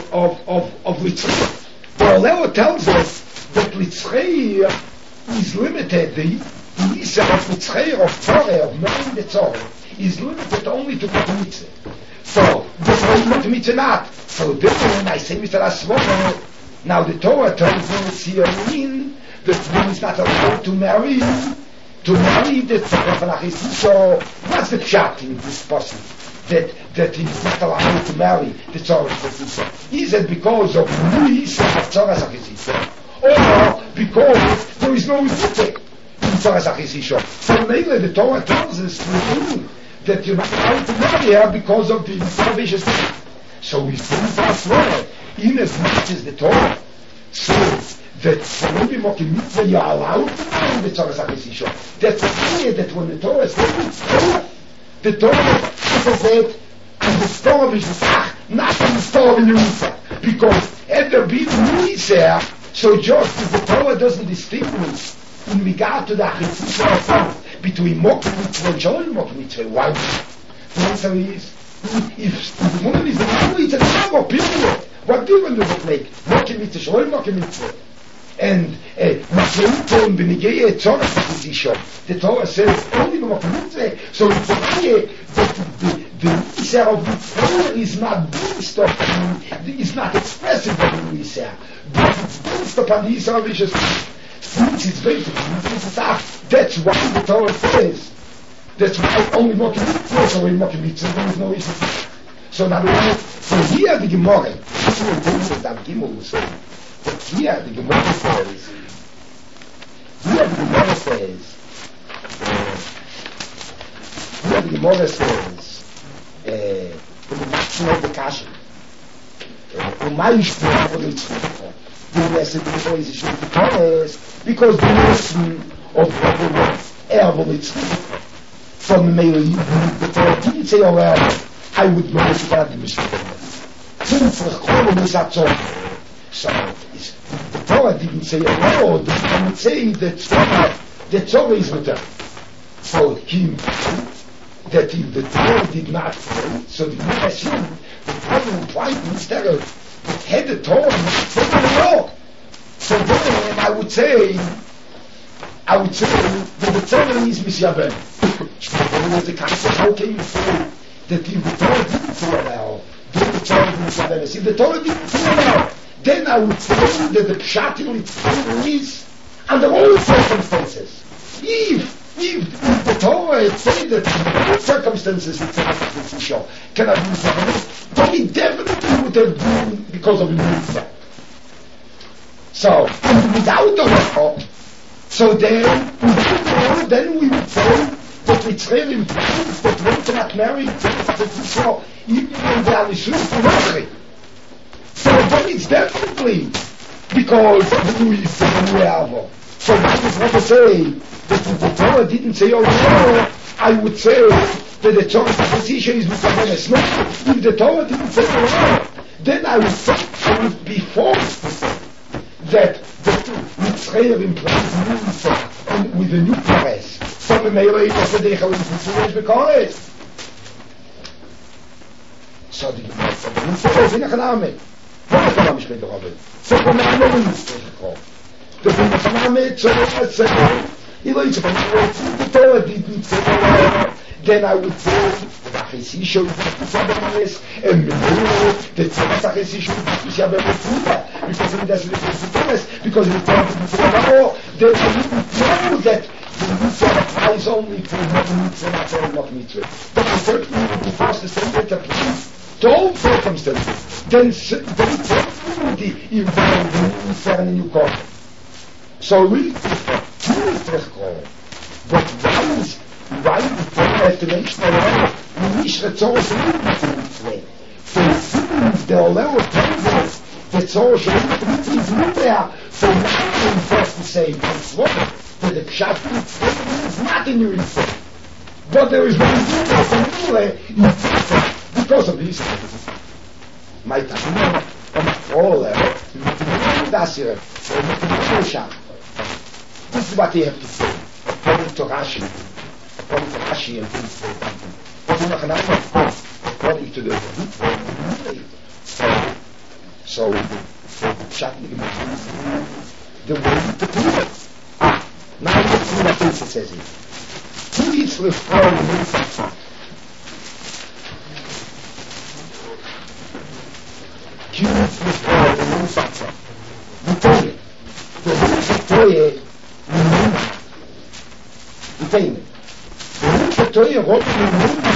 Litzchei. The Oleo tells us that Litzchei is limited, the Yisrael of Litzchei, of Torah, of knowing the Torah, is limited only to Mokim Mitzvah. So, this is Mokim Mitzvah not. So then when I say Mr. Aswara, now the Torah tells us here in that one is not allowed to marry the Torah of Achis. So, what's the pshat in this person? That he's not allowed to marry the Torah of Achis. Is it because of the Yisrael of Torah of Achis? Or because there is no Zittek in Tzoras HaChatzisha. So mainly the Torah tells us that you're not allowed to marry her because of the salvation. So we see that's why, in as much as the Torah says that for maybe Mokim Mitzvah you're allowed to marry the Tzoras HaChatzisha. That's clear that when the Torah says the Torah says that and the Torah is not in the Torah in Yisrael. Because at the beat Yisrael, so just as the Torah doesn't distinguish in regard to the Achitzisha between Mokim Mitzvah and Shalom Mokim Mitzvah, why? The answer is, if the woman is the Torah, it's a Torah, period. What difference does it make? Mokim Mitzvah, Shalom Mokim Mitzvah. And Mitzvah and Benigei Tzorah Achitzisha, the Torah says only the Mokim Mitzvah, so it's a clear that the Yisrael of the Torah is not based upon, is not expressive of the Yisrael. But it's based upon the Yisrael which is since it's based upon the Yisrael. That's why the Torah says. That's why only Mokim Mitzvah, so in Mokim Mitzvah there is no Yisrael. So now so here the Gemara, this is what the Gemara will say. But here the Gemara says, the maximum of the Kasha. Because the notion of from the Torah didn't say, oh, I would know it's about the Mishnah. So the Torah didn't say, oh, the Torah would say that the Torah is returned. So him, that if the Torah did not say, so the Torah assumed the Torah implied instead of had the Torah not said it at all. So then I would say that the Torah is Misyaben. So the concept, how can you say that if the Torah didn't say it all, then the Torah is Misyaben? If the Torah didn't say it all, then I would say that the Pshat in Torah is under all circumstances. If the Torah had said that in all circumstances it's not a show, cannot be Misyaben, then it definitely would have been because of the mitzvah. So, without the law, so then we would say that Mitzrayim implies that one cannot marry so even when they are Nishus Funachi. So then it's definitely because of the new Avo. So that is what I say, that if the Torah didn't say all the I would say that the Torah's position is Mitzrayim. No, if the Torah didn't say all then I would be forced to say that Mitzrayim implies new and with a new Pares. So the Meirei of the Deichel in Mitzrayim because so the Mitzrayim is in a Chaname. What is the Name of the Rabbi? So the Name of the Mitzrayim. The Name of the Torah didn't say then I would say that Achisisho is and the Achisisho is because it doesn't because it they know that the mitzvah applies only for not mitzvah and not mitzvah. But the third because the same way applies to all circumstances, then the mitzvah and you call. So we but why the Torah has to mention the Torah is the level of the Torah is there for nothing first to say it's what the Pshat is not in your info. But there is one because of this. My time on all level, that's here. This is what you have to say. According to Rashi and things like that. According to the so the way to do it. Now let's see what it says here. Who eats the flour and milk? Who eats the flour and milk? The Torah wrote in the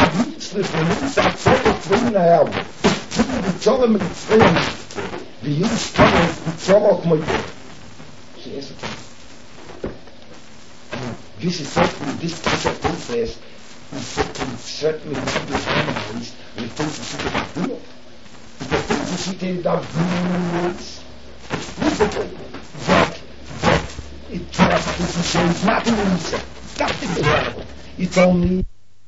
this is certainly this type of process certainly not the families with things to do. The things to see that it tries to say nothing inside. Nothing available. It's only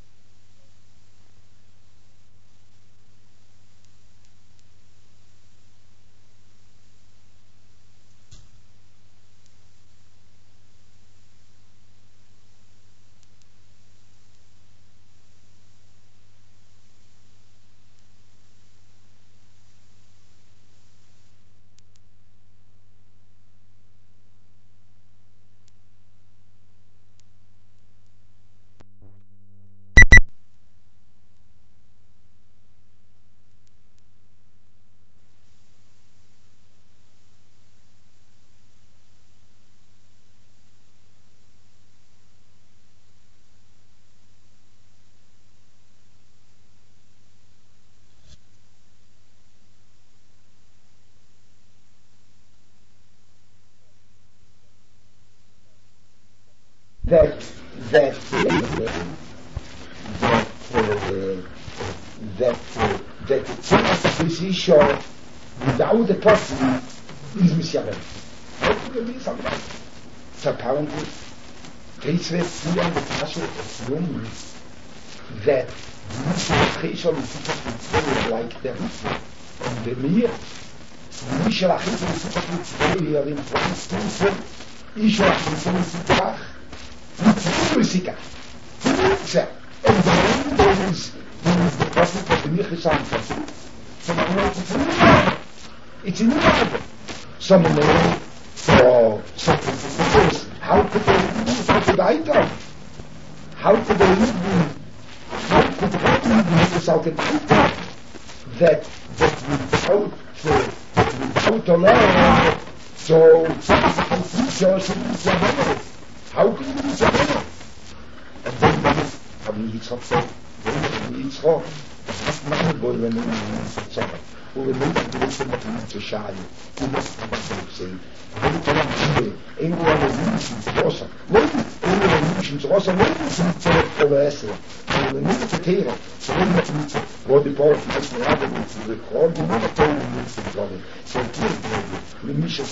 that this issue without the person is missionary. So apparently, this was beyond the passion of women that Michel is like them. And the mere Michel is here in front Isha is Musica. And the is the prophet of the Michel. It's in the Bible. Some know for something. How could they do? How could they even that without a law, so how can you do that? And then Yitzchak not going to something. Who will make the to shine. Who must say, anyone is awesome. It's awesome. The new potato, so when what the power of the record, the more told so the mission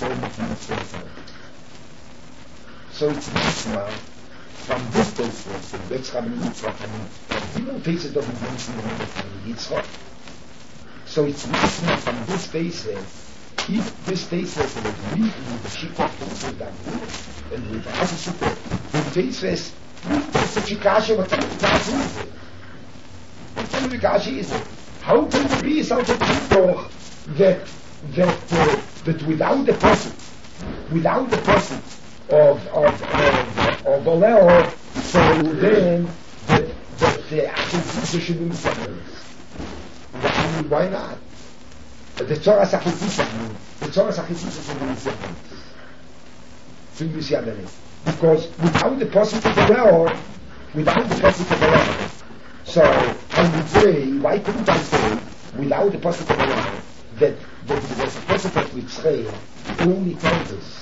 so it's now from this place, let's have a look from the faces of the Yitzchak. So it's now from this face there. If this face was really the sheep of the and with the opposite, the face was the Chikashi, what kind of Chikashi is it? How can it be such a people that without the person of the Leo, so then the acquisition there should be Misabelis. Why not? The Torah Sachitisa, the Torah Sachitisa should be Misabelis. Because without the possible Torah, so I would say, why couldn't I say, without the possible Torah, that there was a possible Mitzrayim only tells us.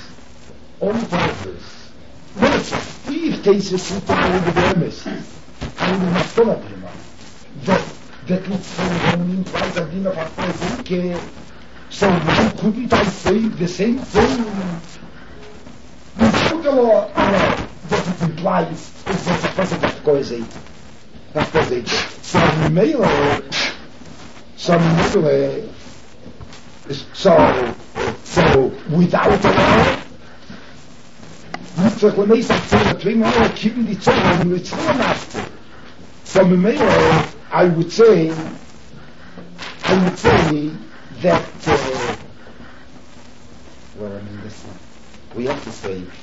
Listen, if cases would tell the premise, and we must come up with that Mitzrayim implies a din of Hafezike, so why couldn't I say the same thing? Without the law, that it implies is that the person of causation. So without the law, when they say keeping the Torah in the Torah master. So I would say that we have to say we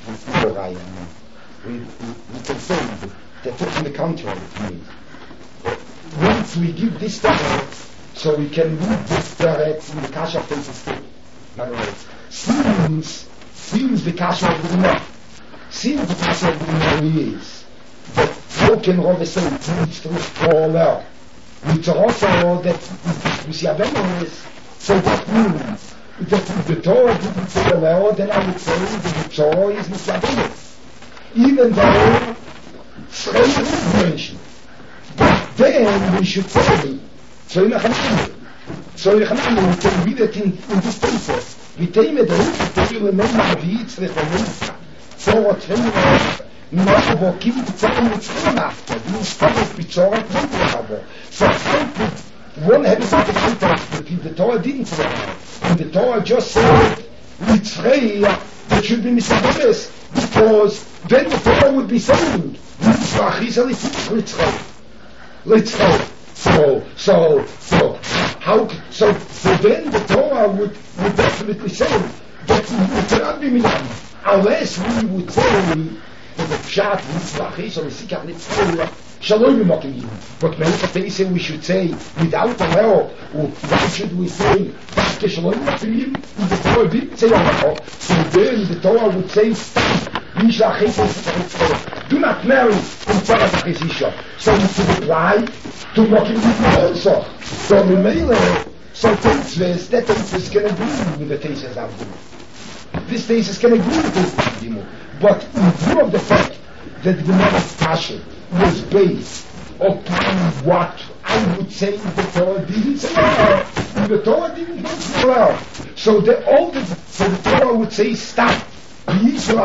can say that in the contrary to me. Once we give this Torah, so we can move this Torah in the Kasha faces too. In other words, seems the Kasha of the Gemara. Seems the Kasha of the Gemara is that how can Rove say it needs to fall out? It's also that is, so that means that if the Torah didn't say allow, then I would say that the Torah is Misyabelis. Even though Shrei is mentioned. Then we should say, so we can read it in this process. We take it to you and then we eat the so what not about keeping the time with him after. We start with Bitzora so how could one have something like that if the Torah didn't say that? And the Torah just said Mitzrei that should be Mitzrei because then the Torah would be saying Mitzrei. Let's go. So then the Torah would definitely say that it cannot be Milan unless we would say that the Pshat Mitzvah or Sikach Mitzvah Shalom Mokim. But maybe we should say without a law, why should we say that Shalom Mokim? The Torah didn't say Allah. So then the Torah would say do not marry in Torah Zachizisha. So we should apply to Mokim also. So so Teitzves, that Teitzves can agree with the Teitzves Avdimu. This Teitzves can agree with the Avdimu. But in view of the fact that the Gemara's Kasha was based upon what I would say the Torah didn't say the Torah didn't mention well. So the Torah would say stop. What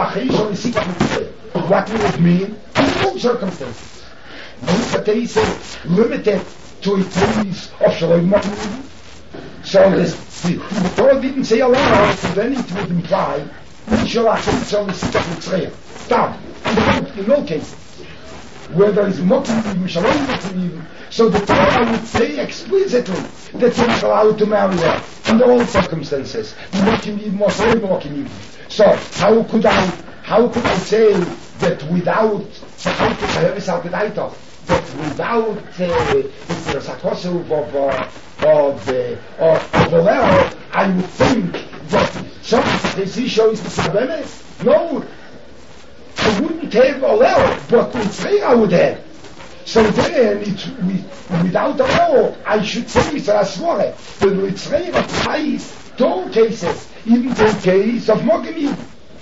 would it mean? In all circumstances. But they say limited to a place of Shalom Mokim. So the Torah didn't say Allah, so then it would imply stop. In all cases. Where there is Mokim, Shalom Mokim, so the Torah would say explicitly that you're not allowed to marry her in all circumstances. Mokim. So how could I say that without the Sakosov of Oleo, I would think that something is the no, I wouldn't have Oleo, but Mitzrayim I would have. So then, without Oleo, I should say it's a Svore. But Mitzrayim applies to all cases, even to the case of Mokim.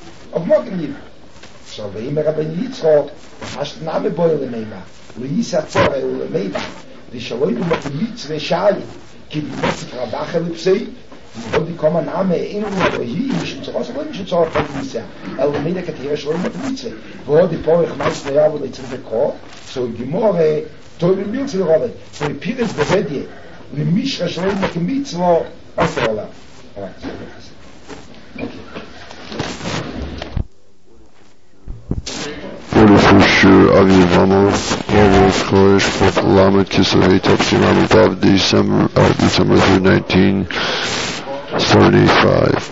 So the Rabbi Yitzchok, hast du Name Boile Meima, Luisa Tzore Ule Meima, die Shaloi Mokim Yitzre Shai, ki die Mitzvah Rabache Lipsei, wo die kommen Name in Ule Mishim Tzorosa, wo Mishim Tzorosa von Yitzre, El Meida Katira Shaloi Mokim Yitzre, wo die Porich meisten Jahre Litzre Beko, so Gimore, Teure Milzle Rolle, so die Pires Bevedje, die Mishra Shaloi Mokim Yitzre, Ola. Okay. Avivamo, Novos Koresh, Lamed Kislev, Topsimam, December 1935.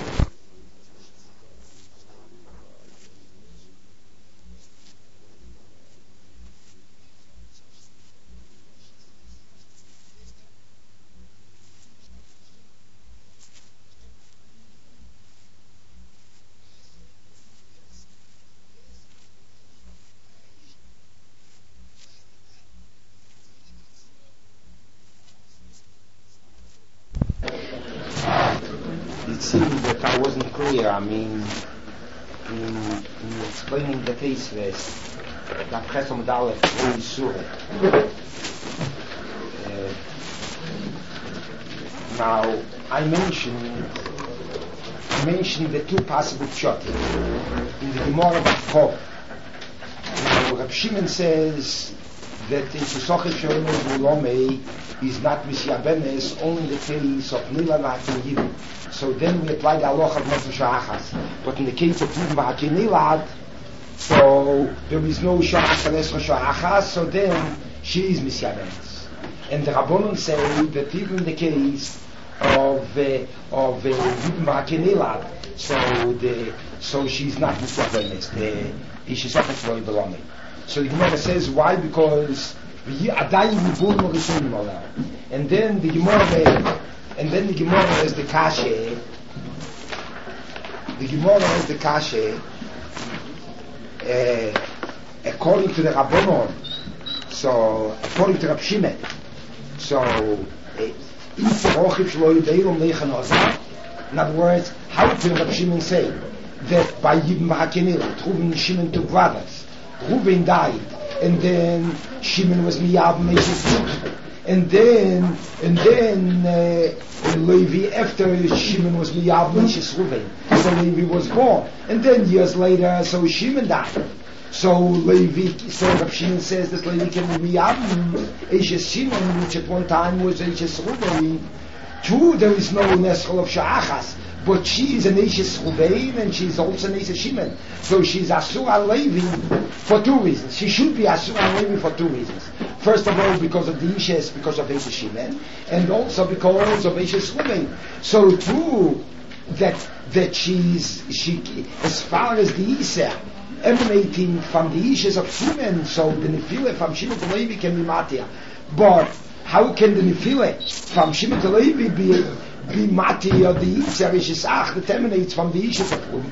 clear. I mean, in explaining the case list, that Chesed Medalef Trei Surah. Now, I mentioned the two possible pshatim in the Gemara B'Chov. Now, Reb Shimon says that in Shusachim Shalom Ulomei is not Misyabenes, only in the case of Nila V'Hakin Yidin. So then we apply the halacha of Moshe Sha'achas. But in the case of Nila V'Hakin Nilad, so there is no Sha'achas Alesra Sha'achas, so then she is Misyabenes. And the Rabbanon say that even in the case of Yidin V'Hakin Nilad, so she's not Misyabenes. The Shusachim Shalom Ulomei. So the Gemara says why? Because and then the Gemara has the kashe. The Gemara has the kashe according to the Rabbanon. So according to Reb Shimon. So in other words, how can Reb Shimon say that by Yibn V'Hakinil, Reuven and Shimon two brothers? Reuven died, and then Shimon was miyab Meishis, and then Levi after Shimon was miyab Meishis Reuven, so Levi was born, and then years later, so Shimon died. So Levi, so Reb Shimon says that Levi can be miyab Meishis Shimon, which at one time was Meishis Reuven. True, there is no Neschol of Sha'achas, but she is an Eishes Ruvein and she is also an Eishes Shimon. So she is Asur al Levi for two reasons. She should be Asur al Levi for two reasons. First of all, because of the Eishes, because of Eishes Shimon, and also because of Eishes Ruvein. So true that she as far as the Isa emanating from the Eishes of Shimon, so the Nefile from Shimon to Levi can be Matia. But how can the Nefile from Shimon to Levi be Mati of the Yitzer Ishesach that emanates from the Yishes of Reuven?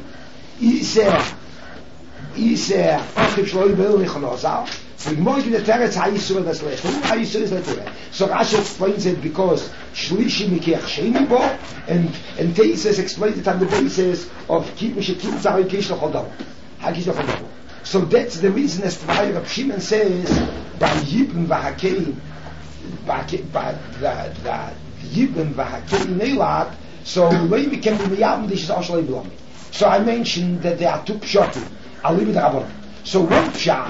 Yisher Achib Shloi Be'il Nichonozal. So the Gemara gives the teretz HaYisur das Lech. HaYisur is Lech. So Rashi explains it because Shlishi Mikech Sheni Bo, and Teises explains it on the basis of Kip Mishekim Tzari Kish L'Chodol. HaKish L'Chodol. So that's the reason as to why Reb Shimon says by Yibn V'Hakein by the Yibn V'Hakein Nilad, so Levi can be miyab this is also Levi. So I mentioned that there are two pshatim. I'll leave it the Rabbanon. So one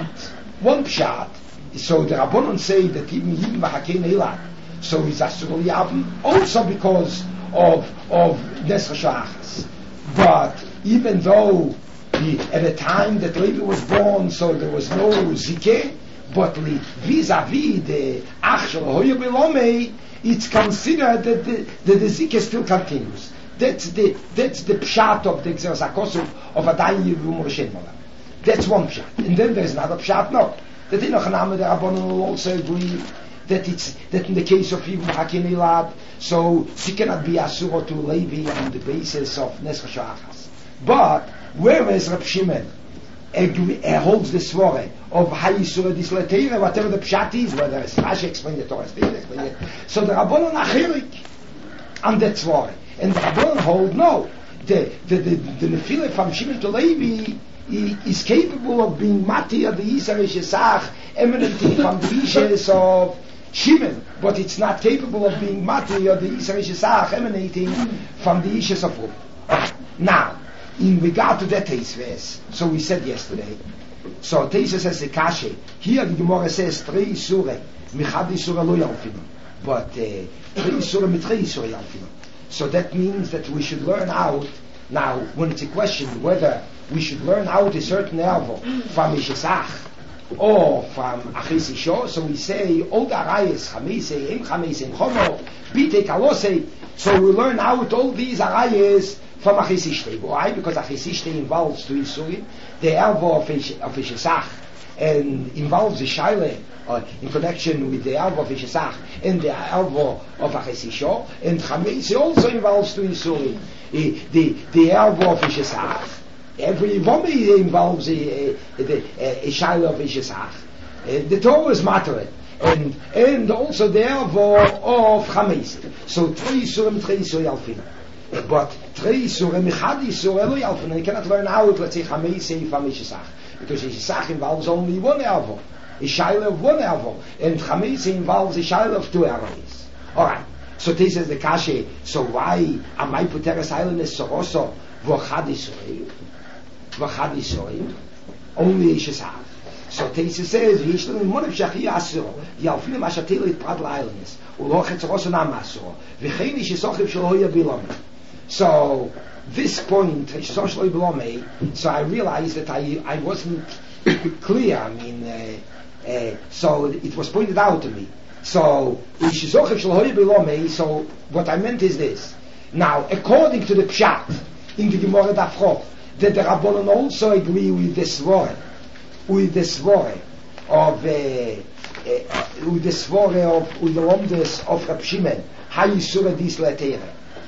pshat, so the Rabbanon say that even Yibn V'Hakein Nilad, so he's Asur Yabim, also because of Nesra Sha'achas. But even though at the time that Levi was born, so there was no Zikeh, but vis-a-vis the Achshel Hoya Belomei, it's considered that the Zikeh still continues. That's the pshat of the Gzeras HaKosov of Adayin Yevum Roshen Mola. That's one pshat. And then there's another pshat, no. The Enoch Haname, the Rabbanon will also agree that in the case of Yibn V'Hakein Nilad, so she cannot be Asura to Levi on the basis of Nesra Sha'achas. But whereas Reb Shimon holds the swore of Hayisura dis Leteira, whatever the pshat is, whether it's Rashi explained it or explained it. So the Rabbanon achirik on that swore, and the Rabbanon hold no. The Nefile from Shimon to Levi is capable of being Mati of the Yisar Yeshesach, emanating from the Yishes of Shimon, but it's not capable of being Mati of the Yisar Yeshesach, emanating from the Yishes of Reuven. Now, in regard to that Teisves, so we said yesterday, so Teisves says the Kashe, here the Gemara says Trei Isure, Michad Isure lo Yalfinu, but Trei Isure Mitrei Isure Yalfinu. So that means that we should learn out, now when it's a question whether we should learn out a certain elvo from Ishesach or from Achis Isho, so we say all the Arayas, Chamese, Im Chamese, Im Chomo, Bite Kalose, so we learn out all these Arayas from Achis Ishtei. Why? Because Achis Ishtei involves two Isurim, the elvo of Ishesach, and involves the Shaile in connection with the elvo of Ishesach and the elvo of Achis Isho, and Chamese also involves two Isurim, the elvo of Ishesach. Every Vomi involves a Shaila of Ishesach. The Torah is matter, and also the elvo of Chamese. So Trei Isurim Yalfinu. But Trei Isur and Michad Isur Elo Yalfon, and you cannot learn out, let's say, Chamei Seif HaMishesach. Because Yishesach involves only one elbow. A shaila of one elbow. And Chamei involves a shaila of two elbows. Alright. So this is the kashe. So why am I Puteres Island is so also V'chad Yisrael? V'chad Yisrael. Only Yishesach. So Tesis says, Yishlam in Monev Shachiyah Asuro, Yalfilim Ashatil it Prat Lailanis, Ulochet Zoroso Nam Asuro, V'chein Yishesochiv Shaloya Bilome. So, this point, Yishesochiv Bilome, so I realized that I wasn't clear, I mean, so it was pointed out to me. So, Yishesochiv Shaloya Bilome, so what I meant is this. Now, according to the Pshat, in the Gemara Dafchov, that the Rabbanon also agree with this word. With the svore of the Lomdes of Reb Shimon, Hayisura dis Latere.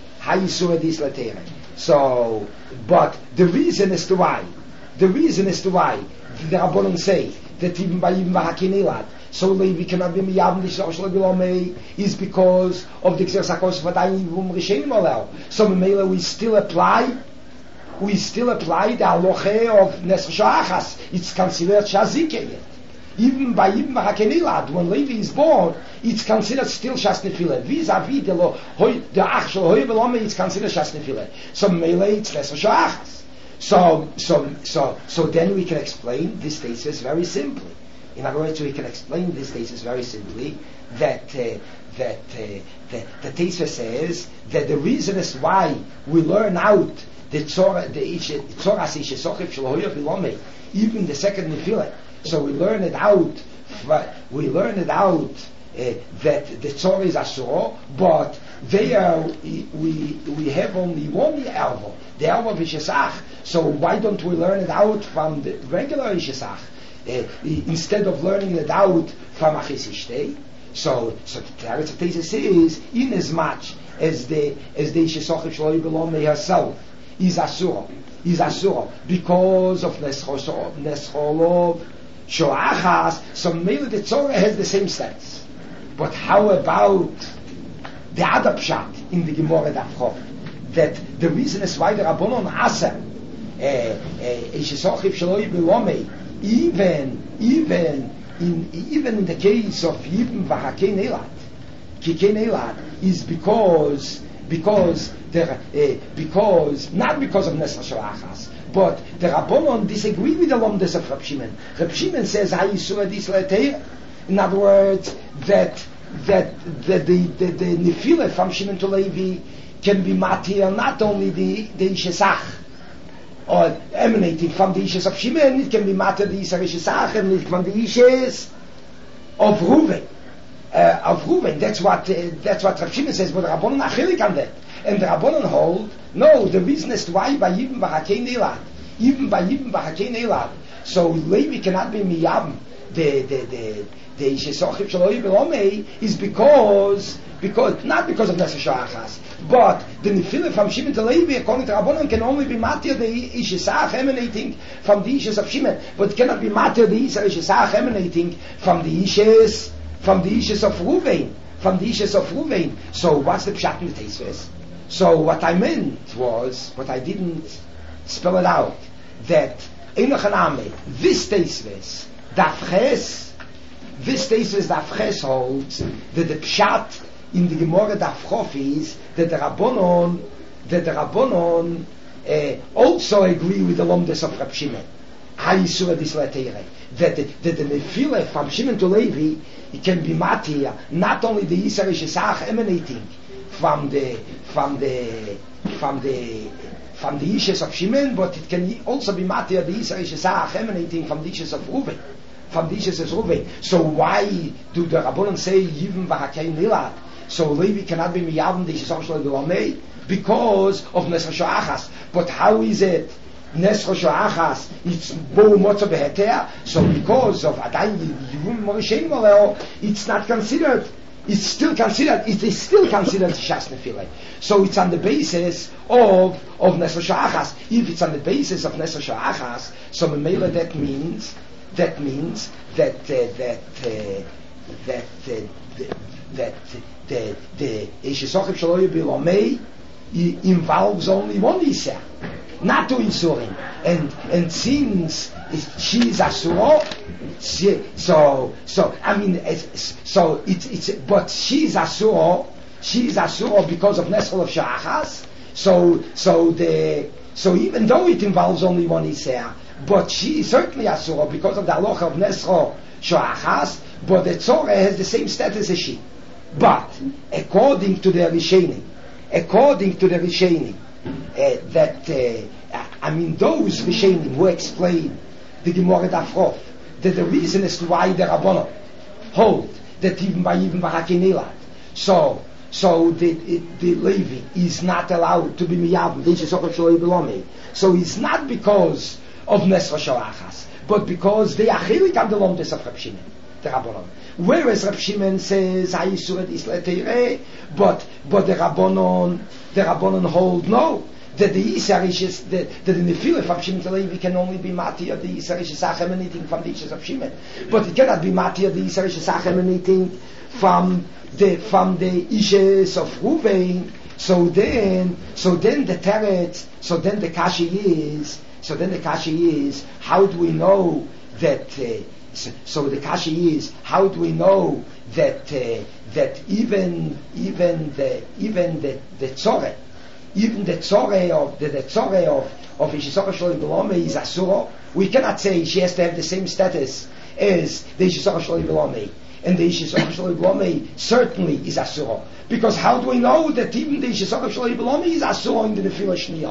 So, but the reason as to why the Rabbanon say that even by Hakinilad, so Levi cannot be Miyavim Dishlosh Bilomei, is because of the Xer Sakos Vadayim Vum Rishenim Olel. So Memela we still apply the aloche of Nesr Shachas. It's considered Shazike yet. Even by Hakenilad, when Levi is born, it's considered still Shas Nefileh. Vis-a-vis the actual Hoy Belome, it's considered Shas Nefileh. So Mele, it's Nesr Shachas. So then we can explain this thesis very simply. In other words, we can explain this thesis very simply that the thesis says that the reason is why we learn out the Tzorah Yishesochiv Shaloya Bilome, even the second Nefillah. So we learn it out that the Tzorah is Asur, but there we have only one elbow, the elbow of Yishesach. So why don't we learn it out from the regular Yishesach instead of learning it out from Achis Ishtei? So the thesis is, in as much as the Yishesochiv Shaloya Bilome herself is Asura because of Nescholov Shoachas, so maybe the Torah has the same sense. But how about the other pshat in the Gemara Dafchov, that the reason is why the Rabbanon Aser Yishesochiv Shaloya Bilome, even in the case of Yibim V'Hakein Elad, Kikein Elad, is because not because of Nesr Shalachas, but the Rabbanon disagree with the Lomdes of Reb Shimon. Reb Shimon says Hayisura dis Lateir. In other words, that the Nefillah from Shimon to Levi can be matir not only the Yishesach, or emanating from the Yishes of Shimon, it can be matir the Yishesach and from the Yishes of Reuven. That's what Rav Shimon says, but the Rabbanon achilik on that. And the Rabbanon hold, no, the reason is why by Yibim V'Hakein Elad, so Levi cannot be Miyam, the Yishesochiv Shaloya Bilome, is because not because of Nesr Shachas, but the Nefillah from Shimon to Levi, according to Rabbanon, can only be matir the Yishesach emanating from the Yishes of Shimon, but cannot be matir the Yishesach emanating from the Yishes of Reuven. So what's the pshat in the Teisves? So what I meant was, what I didn't spell it out, that Einochaname, this Teisves Dafches holds that the pshat in the Gemara Dafchof is that the Rabbanon also agree with the Lomdes of Reb Shimon. Hayisura dis Lateire. That the Nefillah from Shimon to Levi, it can be matir not only the Yisar Yishesach emanating from the Yishes of Shimon, but it can also be matir the Yisar Yishesach emanating from the Yishes of Reuven. So why do the Rabbanon say Yibim V'Hakein Elad? So Levi cannot be Miyavim the Yishes of Shlomo because of Nesr Shoachas. But how is it Nesr Shoachas, it's Bo Motza Beheter, so because of Adayin Yivum Morishein Moleo, it's not considered, it is still considered Shas Nefileh. So it's on the basis of Nesr Shoachas. If it's on the basis of Nesr Shoachas, so Memela that means that the Yishesochiv Shaloya Bilomei involves only one Isser, not two Isurim. And since she is Asura, but she is Asura because of Nesrol of Shachas. So even though it involves only one Isser, but she is certainly Asura because of the halacha of Nesrol Shachas, but the Tzorah has the same status as she. But according to the Rishonim, those Rishonim who explain the Gemara Dafrov, that the reason as to why the Rabbanon hold that even by Hakinilad, so the Levi is not allowed to be Miyavim, so it's not because of Nesra Shalachas, but because they are chilik on the Lomdes of Reb Shimon, the Rabbanon. Whereas Reb Shimon says Ha'isuret is leteireh, but the Rabbanon hold no, that the Yisarish that the Nefillah from Shimon to Levi can only be Matir the Yisarish Sach emanating from the Ishes of Shimon, but it cannot be Matir the Yisarish Sach emanating from the Ishes of Ruvain. So then the teretz, so then the kashi is, how do we know that? So the kashi is, how do we know that even the tzoreh, even the tzoreh of Yishisora Shalom Belome is asura? We cannot say she has to have the same status as the Yishisora Shalom Belome, and the Yishisora Shalom Belome certainly is asura. Because how do we know that even the Yishisora Shalom Belome is asura in the Nefila Shniya?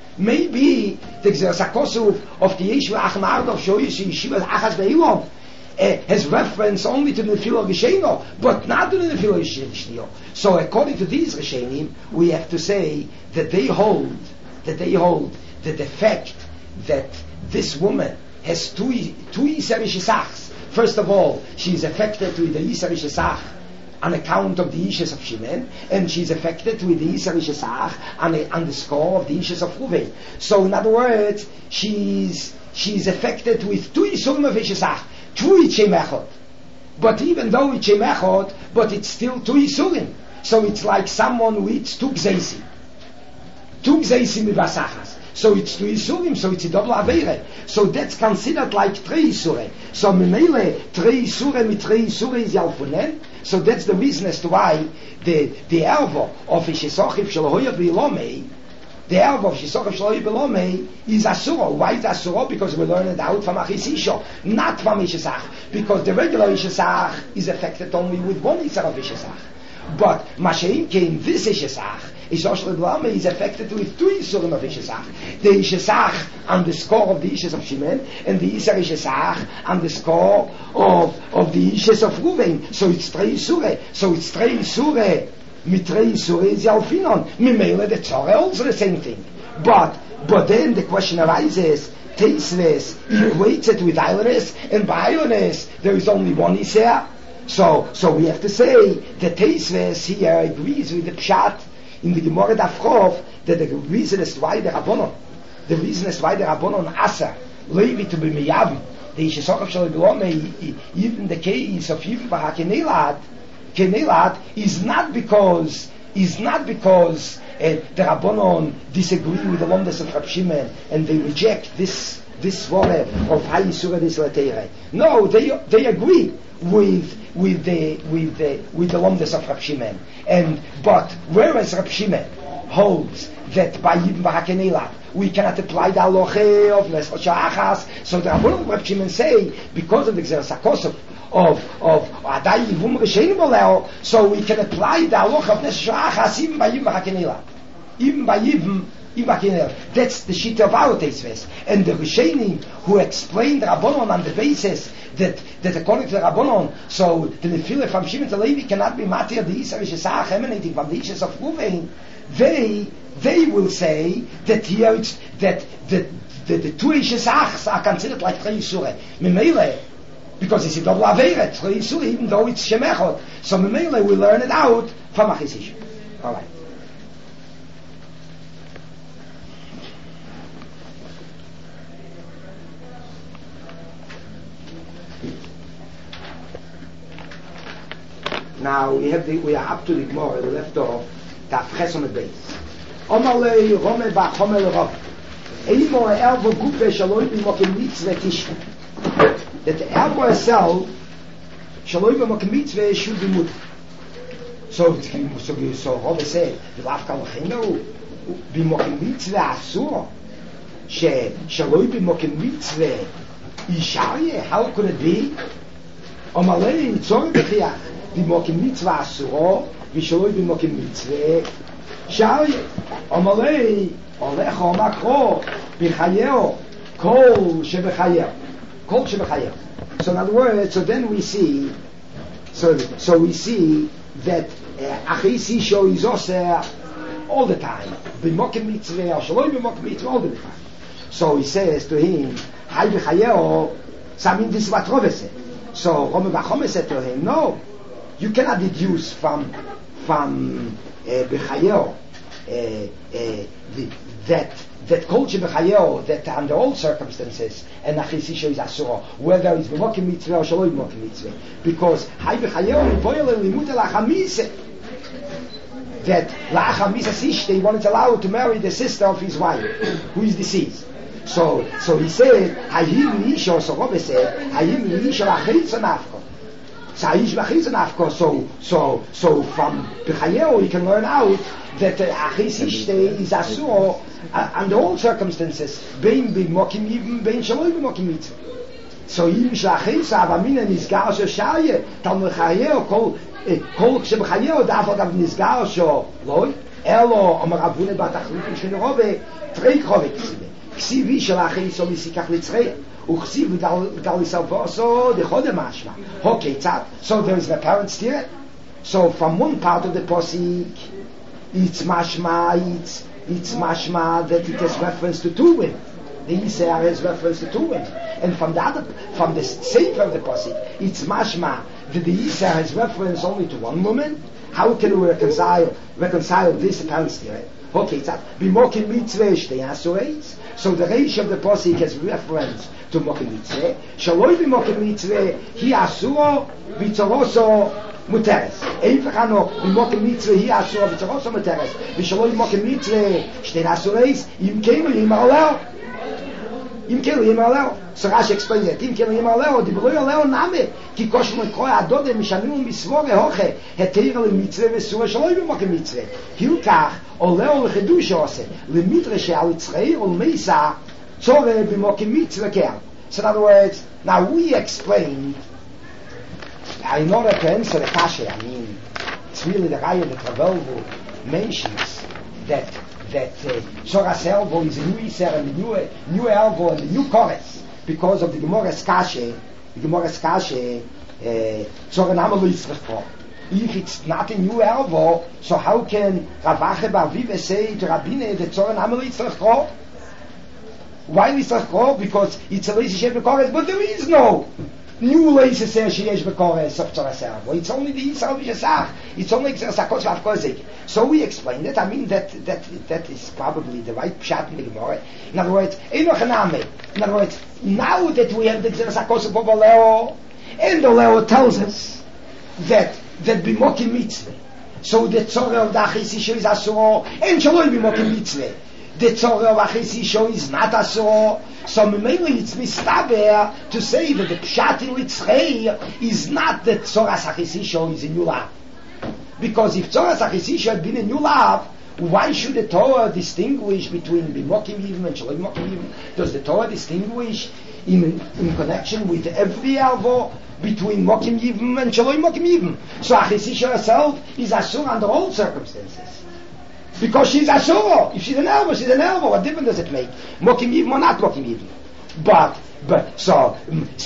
Maybe the Gzerasakosu of the Yeshiva Achmardov Shoyish Yeshiva Achas Beilon has reference only to the Nefila Risheno, but not to the Nefila Shniya. So according to these Rishenim, we have to say that they hold that the fact that this woman has two Yisar Yishesachs. First of all, she is affected with the Yisar Yishesach on account of the Ishes of Shimon, and she is affected with the Yisar Yishesach on the score of the Ishes of Ruvain. So in other words, she is affected with two Yisurim of Yishesach, two Yichem Echot. But even though Yichem Echot, but it's still two Yisurim. So it's like someone who eats two Gzeisim. Two Gzeisim Mivasachas. So it's two Yisurim, so it's a double Aveire. So that's considered like three Yisurim. So Memele, three Yisurim with three Yisurim is Yalfunen. So that's the reason as to why the Ervo of Yishesochiv Shalohoya Bilomei, the Ervo of Yishesochiv Shalohoya Bilomei is Asura. Why is Asura? Because we learn it out from Achisisho, not from Yishesach. Because the regular Yishesach is affected only with one Yisar of Yishesach. But Mashein came this Yishesach, Yishesochiv Bilomei is affected with two Yisurim of Yishesach. The Yishesach on the score of the Ishes of Shimon, and the Yisar Yishesach on the score of the Ishes of Ruvain. So it's three Yisure. So it's three Yisure. Mit three Yisure is Yalfinon. Mimele the Tzorah also the same thing. But then the question arises, Teisves equates it with Eilonis, and by Eilonis there is only one Yisar. So we have to say that Teisves here agrees with the Pshat in the Gemara Dafrov that the reason is why the Rabbanon Asa Levi to be Miyavim, the Yishesochav Shalom Belome, even the case of Yivim Kenelat is not because the Rabbanon disagree with the Lomdes of Reb Shimon and they reject this word of Hayisura Dislatei. No, they agree with the Lomdes of Reb Shimon. But whereas Reb Shimon holds that by Yivim Kenelat we cannot apply the halacha of Nesrol Shachas, so the Rabbanon of Reb Shimon say because of the Gzerasakosu of Adai Yivum Rishein Boleo, so we can apply the halacha of Nesrol Shachas even by Yivim Kenelat. Even by Yivim Kenelat. That's the sheet of our Teisves. And the Rishenim who explained the Rabbanon on the basis that according to the Rabbanon, so the Nefillah from Shimon to Levi cannot be Matir the Yisar Yishesach emanating from the Ishes of Ruvain. They will say that here it's that the two Yishesachs are considered like three Yisure. Memele, because it's a double Averet, three Yisure, even though it's Shemechot. So Memele we learn it out from Achisish. All right. Now we are up to the Gemara, we left off Taf Ches on the base. Omalei Rome Bachomel Rov. Eimo Erbo Gupe Shaloi B'mokim Mitzvah Tishma. That the Erbo itself, Shaloi B'mokim Mitzvah should be Mut. So Rove said, V'lafka L'chino B'mokim Mitzvah Asur. Shaloi B'mokim Mitzvah Isharye. How could it be? Omalei Tzor B'chiach B'mokim Mitzvah Asuro V'shaloi B'mokim Mitzvah Sharye. Omalei Olecho Makro B'chayeo Kol Shebechayeo. Kol Shebechayeo. So in other words, so then we see, so we see that Achis Isho is also all the time. B'mokim Mitzvah, or Shaloi B'mokim Mitzvah, all the time. So he says to him, Hay B'chayeo, so I mean this is what Rove said. So Rome Bachome said to him, no, you cannot deduce from B'chayeo that culture b'chayeo, that under all circumstances and Achis Isho is asura, whether it's b'mokim mitzvah or shaloi b'mokim mitzvah, because hay b'chayeo mipoyel limut la'chamise, that la'chamise sishte, he wanted to allow to marry the sister of his wife who is deceased. So he said hayim isho, so Rove said hayim isho achitza nafko. So from b'chayeo he can learn out that Achis Ishtei is asur under all circumstances, bein b'mokim yivim, bein shaloi b'mokim mitzvah. So im shlachis avamina nizgar shoshaye tal b'chayeo kol sheb'chayeo da'afot av nizgar sho loy elo amar Abune bat achlutim shel Rove trei chovek ksivi shel Achis so misikach litzrei uksiv v'dal isalvoso dechode mashma. Okay, so there is an apparent steer. So from one part of the posik, it's mashma that it has reference to two women. The Yisrael has reference to two women. And from the sefer of the posik, it's mashma that the Yisrael has reference only to one woman. How can we reconcile this apparent steer? Okay, it's b'mokim mitzvah shtei asureis. So the reish of the posik has reference to mokim mitzvah. Shaloi b'mokim mitzvah hi asuro v'tzoroso muteres. Einfach noch b'mokim mitzvah hi asuro v'tzoroso muteres. V'shaloi b'mokim mitzvah shtei asureis im kelu yimalel. Im kelu yimalel. So Rashi explains it. Im kelu yimalel divrei oleo name ki koshmu kol adode mishanim misvore hoche heteir le mitzvah v'sura shaloi b'mokim mitzvah. Hilkach oleo l'chedush ose l'midrash al tzreir ol meisa tzore b'mokim mitzvah kel. So in other words, now we explained, in order to answer the kasha, I mean, it's really the Raya that Ravel mentions that Tzora Selvo is a new Yisrael and a new Elvo and a new Kores because of the Gemara's kasha. The Gemara's kasha, Tzora Namalo Yisrach. If it's not a new Elvo, so how can Ravache Bar Vive say to Rabbine that Tzora Namalo Yisrach? Why Yisrach? Because it's a lazy sheyesh b'kores, but there is no new lazy sheyesh b'kores of Tzora Selvo. It's only the Yisrael v'shesach. It's only Sakos v'avkozik. So we explained it. I mean that is probably the right pshat in the Gemara. In other words, Einoch Haname. In other words, now that we have the Sakos of Leo, and the Leo tells us that b'mokim mitzvah. So the Tzora of the Achis Isho is asuro, and shaloi b'mokim mitzvah. The Tzora of Achis Isho is not asuro. So mainly it's mistaber to say that the pshat in Litzrei is not that Tzora Achis Isho is a new love. Because if Tzora Achis Isho had been a new love, why should the Torah distinguish between b'mokim yivim and shaloi b'mokim yivim? Does the Torah distinguish in connection with every alvo between mokim yivim and shaloi mokim yivim? So Achis Isho herself is asur under all circumstances. Because she's asur. If she's an elbow, she's an elbow. What difference does it make? Mokim yivim or not mokim yivim? But so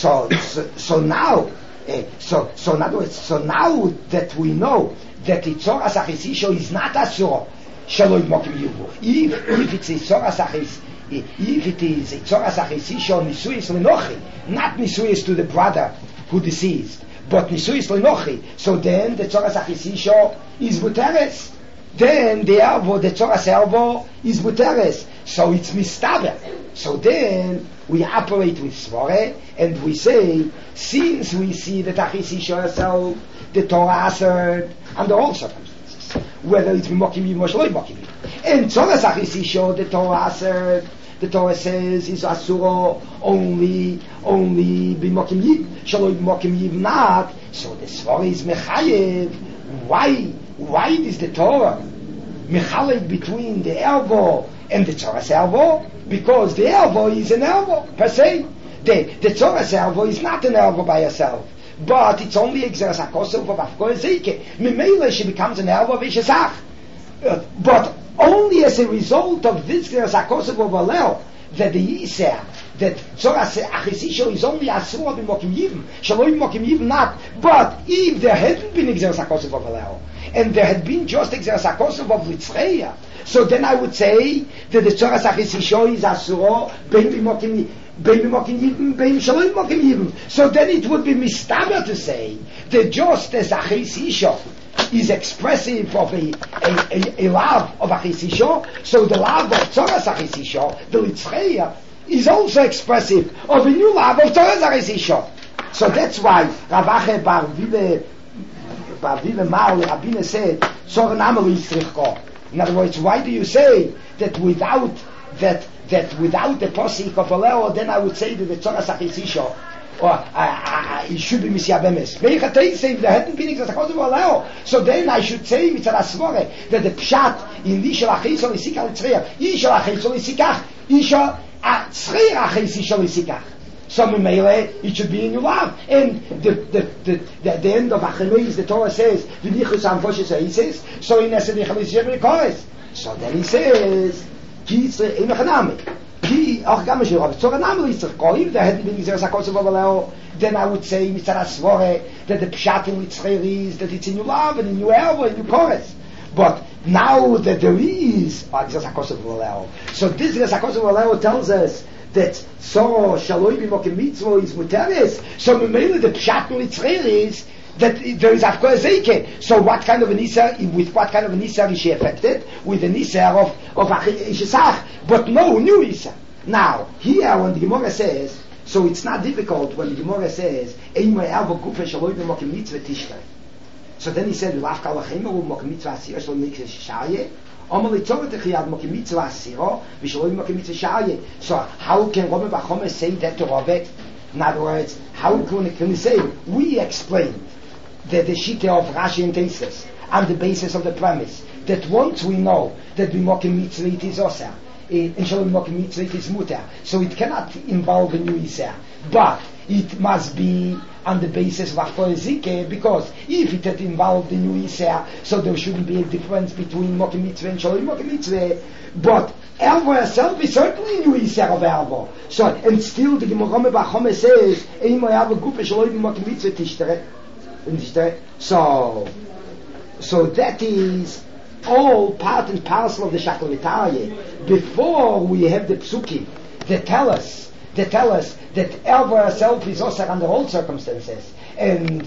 now, so in other words, so now that we know that the Tzora Achis Isho is not asur, shaloi mokim yivim. If it's a Tzora Achis, if it is a Tzora Achis Isho nisuyis lenochi, not nisuyis to the brother who deceased, but nisuyis lenochi, so then the Tzora Achis Isho is muteres. Then the Tzora Selvo is muteres. So it's mistaber. So then we operate with svore and we say, since we see that Achis Isho herself, the Torah answered under all circumstances, whether it's mokim yivim or shaloi mokim yivim. And Tzoras Achisisho, the Torah says is asuro only b'mokim yid, shaloi b'mokim yid not. So the svara is mechayev. Why is the Torah mechalek between the elbow and the Tzoras elbow? Because the elbow is an elbow per se. The Tzoras elbow is not an elbow by herself, but it's only exeres hakosov of afkoy zeike. Mimele she becomes an elbow v'shesach. But only as a result of this exeres hakosov of alel that the Yiseh, that Tzoras Achisisho is only asur b'mokim yivim, shaloi b'mokim yivim not. But if there hadn't been exeres hakosov of alel, and there had been just exeres hakosov of litzreya, so then I would say that the Tzoras Achisisho is asur ben b'mokim yivim, ben shaloi b'mokim yivim. So then it would be mistaber to say that just as Achisisho is expressive of a love of Achisisho, so the love of Tzoras Achisisho, the Litzreya, is also expressive of a new love of Tzoras Achisisho. So that's why Ravache Bar Vive Mar Rabbina said, in other words, why do you say that without the posik of Oleo, then I would say that the Tzoras Achisisho or it should be Misyabemes. Meichatei say if there hadn't been Exasakos of Oleo, so then I should say Mitzad Asvore that the Pshat in Ishal Acheisol Isikach Litzreya, Ishal Acheisol Isikach, Ishal Tzreya Acheisol Isikach. So Mimele, it should be in your love. And the end of Achemeis, the Torah says, V'nichus Amfoshes Eises, so in Esedich Alishem Rekores. So then he says, Ki Tzre Einachanami. Auch gar nicht, aber Zorah Namel ist doch if there hadn't been Exeres HaKosov Avaleo, then I would say, Mitzad HaSvore, that the Pshat in Litzcher is, that it's in your love, and in your elbow, and in your chorus. But now that there is Exeres HaKosov Avaleo, so this Exeres HaKosov Avaleo tells us that Soro Shaloi B'mokim Mitzvah is Muteres, so mainly the Pshat in Litzcher is that there is Afkoy Zeike. So what kind of an Isar, with what kind of an Isar is she affected? With an Isar of Ishesach, but no new Isar. Now, here when the Gemara says, so it's not difficult when the Gemara says, so then he said, so how can Rabbi Bachome say that to Rabbi? In other words, how can he say, we explained that the Shita of Rashi and Tesis on the basis of the premise that once we know that B'mokim Mitzvah it is Osir, in Shalom B'mokim Mitzvah it is Muter, so it cannot involve a new Isser, but it must be on the basis of Achtoy Zike, because if it had involved the new Isser, so there shouldn't be a difference between Mokim Mitzvah and Shalom Mokim Mitzvah, but Elvo herself is certainly a new Isser of Elvo. So, and still the Gemara Bachome says, Eimo Elvo Gupe Shalom Mokim Mitzvah Tishtere. So that is all part and parcel of the Shaklavitaye. Before we have the Psukim that tell us that Elva herself is also under all circumstances, and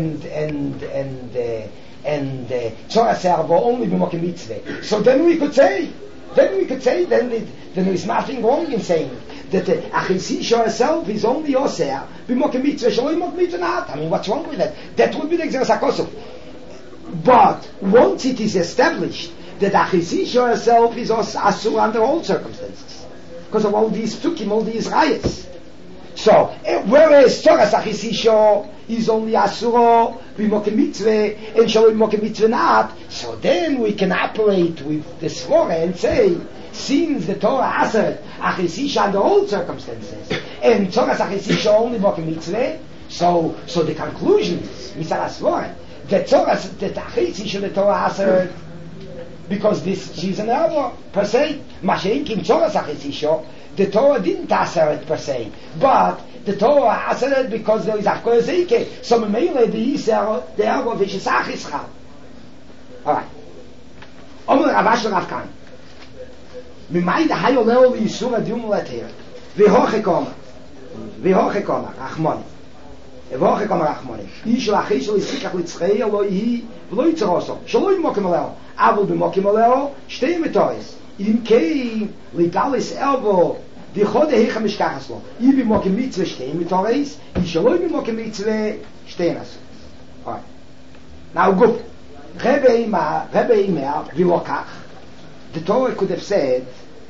Tzora Servo only b'mokim mitzvah. So then we could say then there is nothing wrong in saying that the Achisisha herself is only Osir b'mokim mitzvah, shaloi mokim mitzvah not. I mean, what's wrong with that? That would be the Exeres HaKosov. But once it is established that Achisisha herself is Asur under all circumstances, because of all these Psukim, all these rayas. So, whereas Tzoras Achisisha is only Asuro b'mokim mitzvah and shaloi mokim mitzvah not, so then we can operate with the Svora and say, since the Torah asert Achisisha under all circumstances and Tzoras Achisisha only mokim mitzvah, so the conclusion is Mitzad Svora that Achisisha the Torah asert because she's an elbow per se. Masha'inkim Tzoras Achisisha, the Torah didn't answer it per se, but the Torah answered it because there is Achkoy Zeike. So Memele the elbow of Ishesach is Chal. Alright. Omer Ravash Rav Kan. Mimai the Hayo Leo Yisur Adum Leter. V'hoche Koma. Rachmoni. V'hoche Koma Rachmoni. Ish Lachishol Yisikach Litzchei Eloi Hi V'lo Yitzroso. Shaloi Mokim Oleo. Avol B'mokim Oleo. Shtei Metois. Im Kei Ligalis Elvo V'chode Hecha Mishkachas Lo. I B'mokim Mitzvah Shtei Metois. I Shaloi B'mokim Mitzvah Shtei Nasu. Alright. Now good. Rebbe Imer V'lokach. the Torah could have said,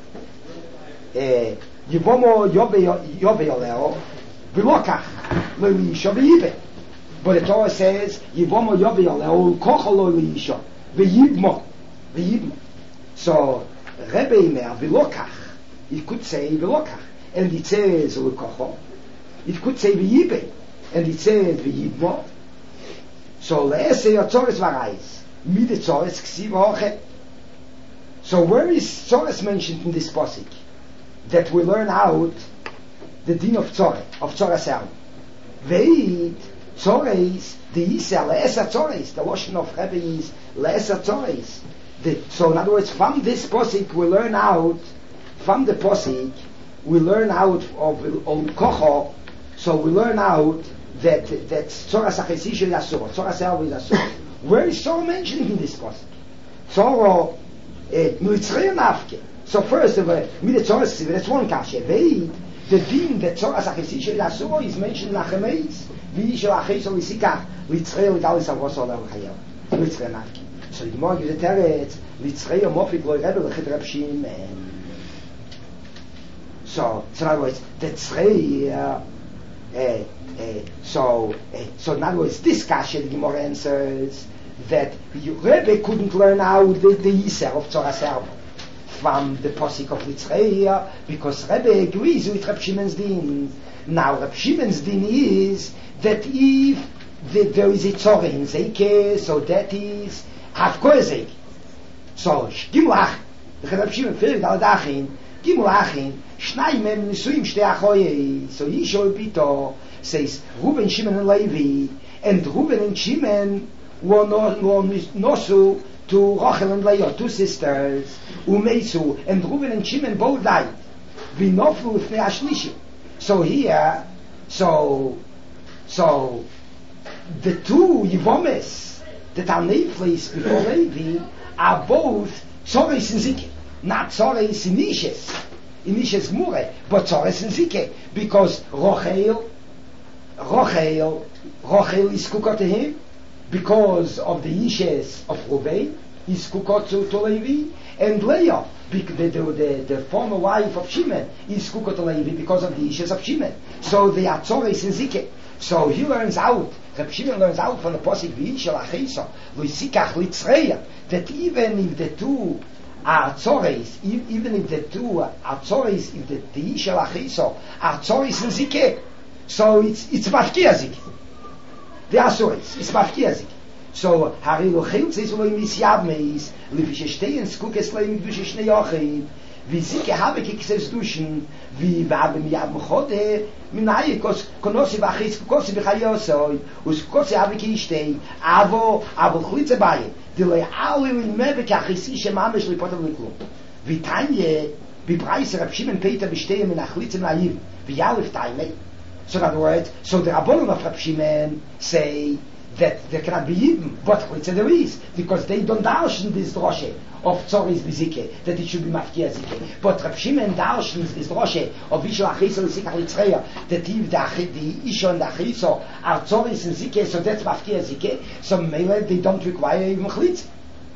Yivomo Yoveoleo, Vilokach, Leisha V'yibe. But the Torah says, Yivomo Yoveoleo, Kocholo Leisha, V'yibmo. So, Rebbe Imer, Vilokach, it could say Vilokach, and it says Lekocho. It could say V'yibe, and it says V'yibmo. So, Le'ese Yotzoris Varais, Mid Yotzoris Ksiv Hoche. So where is Tzoros mentioned in this pasuk? That we learn out the din of Tzoros El. Veit Tzoros, the Yisrael, Le'eser Tzoros, the Lashon of Rebbe is Le'eser Tzoros. So in other words, from this pasuk we learn out, from the pasuk we learn out of Kocho, so we learn out that Tzoros Achesish is Asur, Tzoros El is Asur. Where is Tzoros mentioned in this pasuk? Tzoros so first of all, that's one kasha. The din that Tzora Sachesish Asuro is mentioned in Achemeis. V'yishel Achesol Isikach Litzrei L'Dalis Avosol L'Chayel Litzrei Nafki. So the Gemara gives a teretz Litzrei Omofik Lo Rebbe L'Chid Reb Shimon. So in other words, the Tzrei. So in other words, this kasha the Gemara answers that Rebbe couldn't learn out the Yisr of Tzora Servo from the Posik of Litzreia because Rebbe agrees with Reb Shimon's din. Now Reb Shimon's din is that if there is a Tzora in Zeike, so that is half Koezek. So Gimlach, Reb Shimon Firig Al-Dachin, Gimlachin, Shnai Mem Nisuim Shtei Achoye, so Yishol Pito says Reuben, Shimon and Levi, and Reuben and Shimon were Nosu to Rachel and Leah, two sisters, Umesu, and Reuben and Shimon both died. Vinoflu Fnei Ashlishi. So here, so the two Yivomes that are nameless before Levi are both Tzores and Zike. Not Tzores in Ishes Mure, but Tzores and Zike. Because Rachel is cooked to him, because of the Ishes of Reuven, is cooked to Levi, and Leah, the former wife of Shimon, is cooked to Levi because of the Ishes of Shimon. So they are Tzores and Zike. So he learns out, Reb Shimon learns out from the Posik V'yishel Acheiso, L'Yisikach Litzreya, that even if the two are Tzores, even if the two are Tzores, if the Yishel Acheiso are Tzores and Zike, so it's Mafkia Zike. The Asuris, it's Mafkiazik. So, Harilu Chiltz is Uloim Isyabmeis, Lifische Stehen, Skukes Leim Dusche Shnei Yochid, wie Zike habe Kikses Duschen, wie Babem Yabm Chode, Minaye, Konosi Vachis, Kosi Bechayosoi, Kosi habe Kishtei, Avo Chlitze Baye, Dile Ali Mebe Kachisi Shemamesh Lipotav Liklum. Wie Tanje, wie Preis Reb Shimon Peter bestehen in Achlitze Naiv, wie Yalif Taime. So in other words, so the Rabbanon of Reb Shimon say that there cannot be Yibim, but there is, because they don't darshan this droshe of Tzoris Bizike, that it should be Mafkia Zike. But Reb Shimon darshans this droshe of Vishal Achiso L'Sikach Litzreya, that if the Isha and the Achiso are Tzoris and Zike, so that's Mafkia Zike, so maybe they don't require even Chlitz.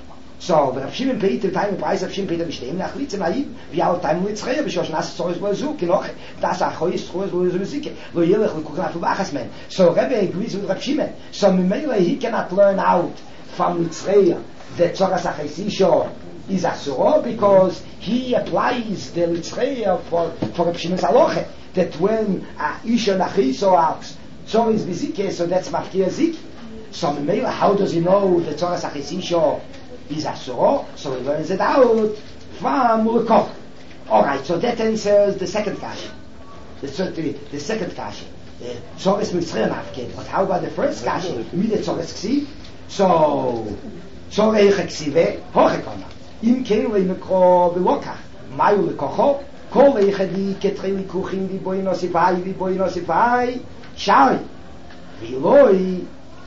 So, Reb Shimon Peter, time of Preis Reb Shimon Peter bestehen, nach Chlitz and Naiv, wie alle time Litzreya, b'shosh nas Tzoris Bozu, kinoch, das Achoyis Tzoris Bozu Zike, lo yelech l'kukraf u'bachasmen. So, Rebbe agrees with Reb Shimon. So, Mimele, he cannot learn out from Litzreya that Tzoras Achesisho is Asuro, because he applies the Litzreya for Reb Shimon's Aloche, that when Isha and Achiso are Tzoris Bizike, so that's Mafkia Zik. So, Mimele, how does he know that Tzoras Achesisho is Asuro? So he learns it out from Lekoch. Alright, so that answers the second kasha. The second kasha. Tzoris Mitzrayim Afke. But how about the first kasha? With the Tzoris Ksiv? So, Tzorei Ksive, Hochekona. Im Keilei Mekro Velokach. Mayu Lekocho. Kol Eichadi Ketrei Likuchim Viboi Nosifai. Shari. Viloi.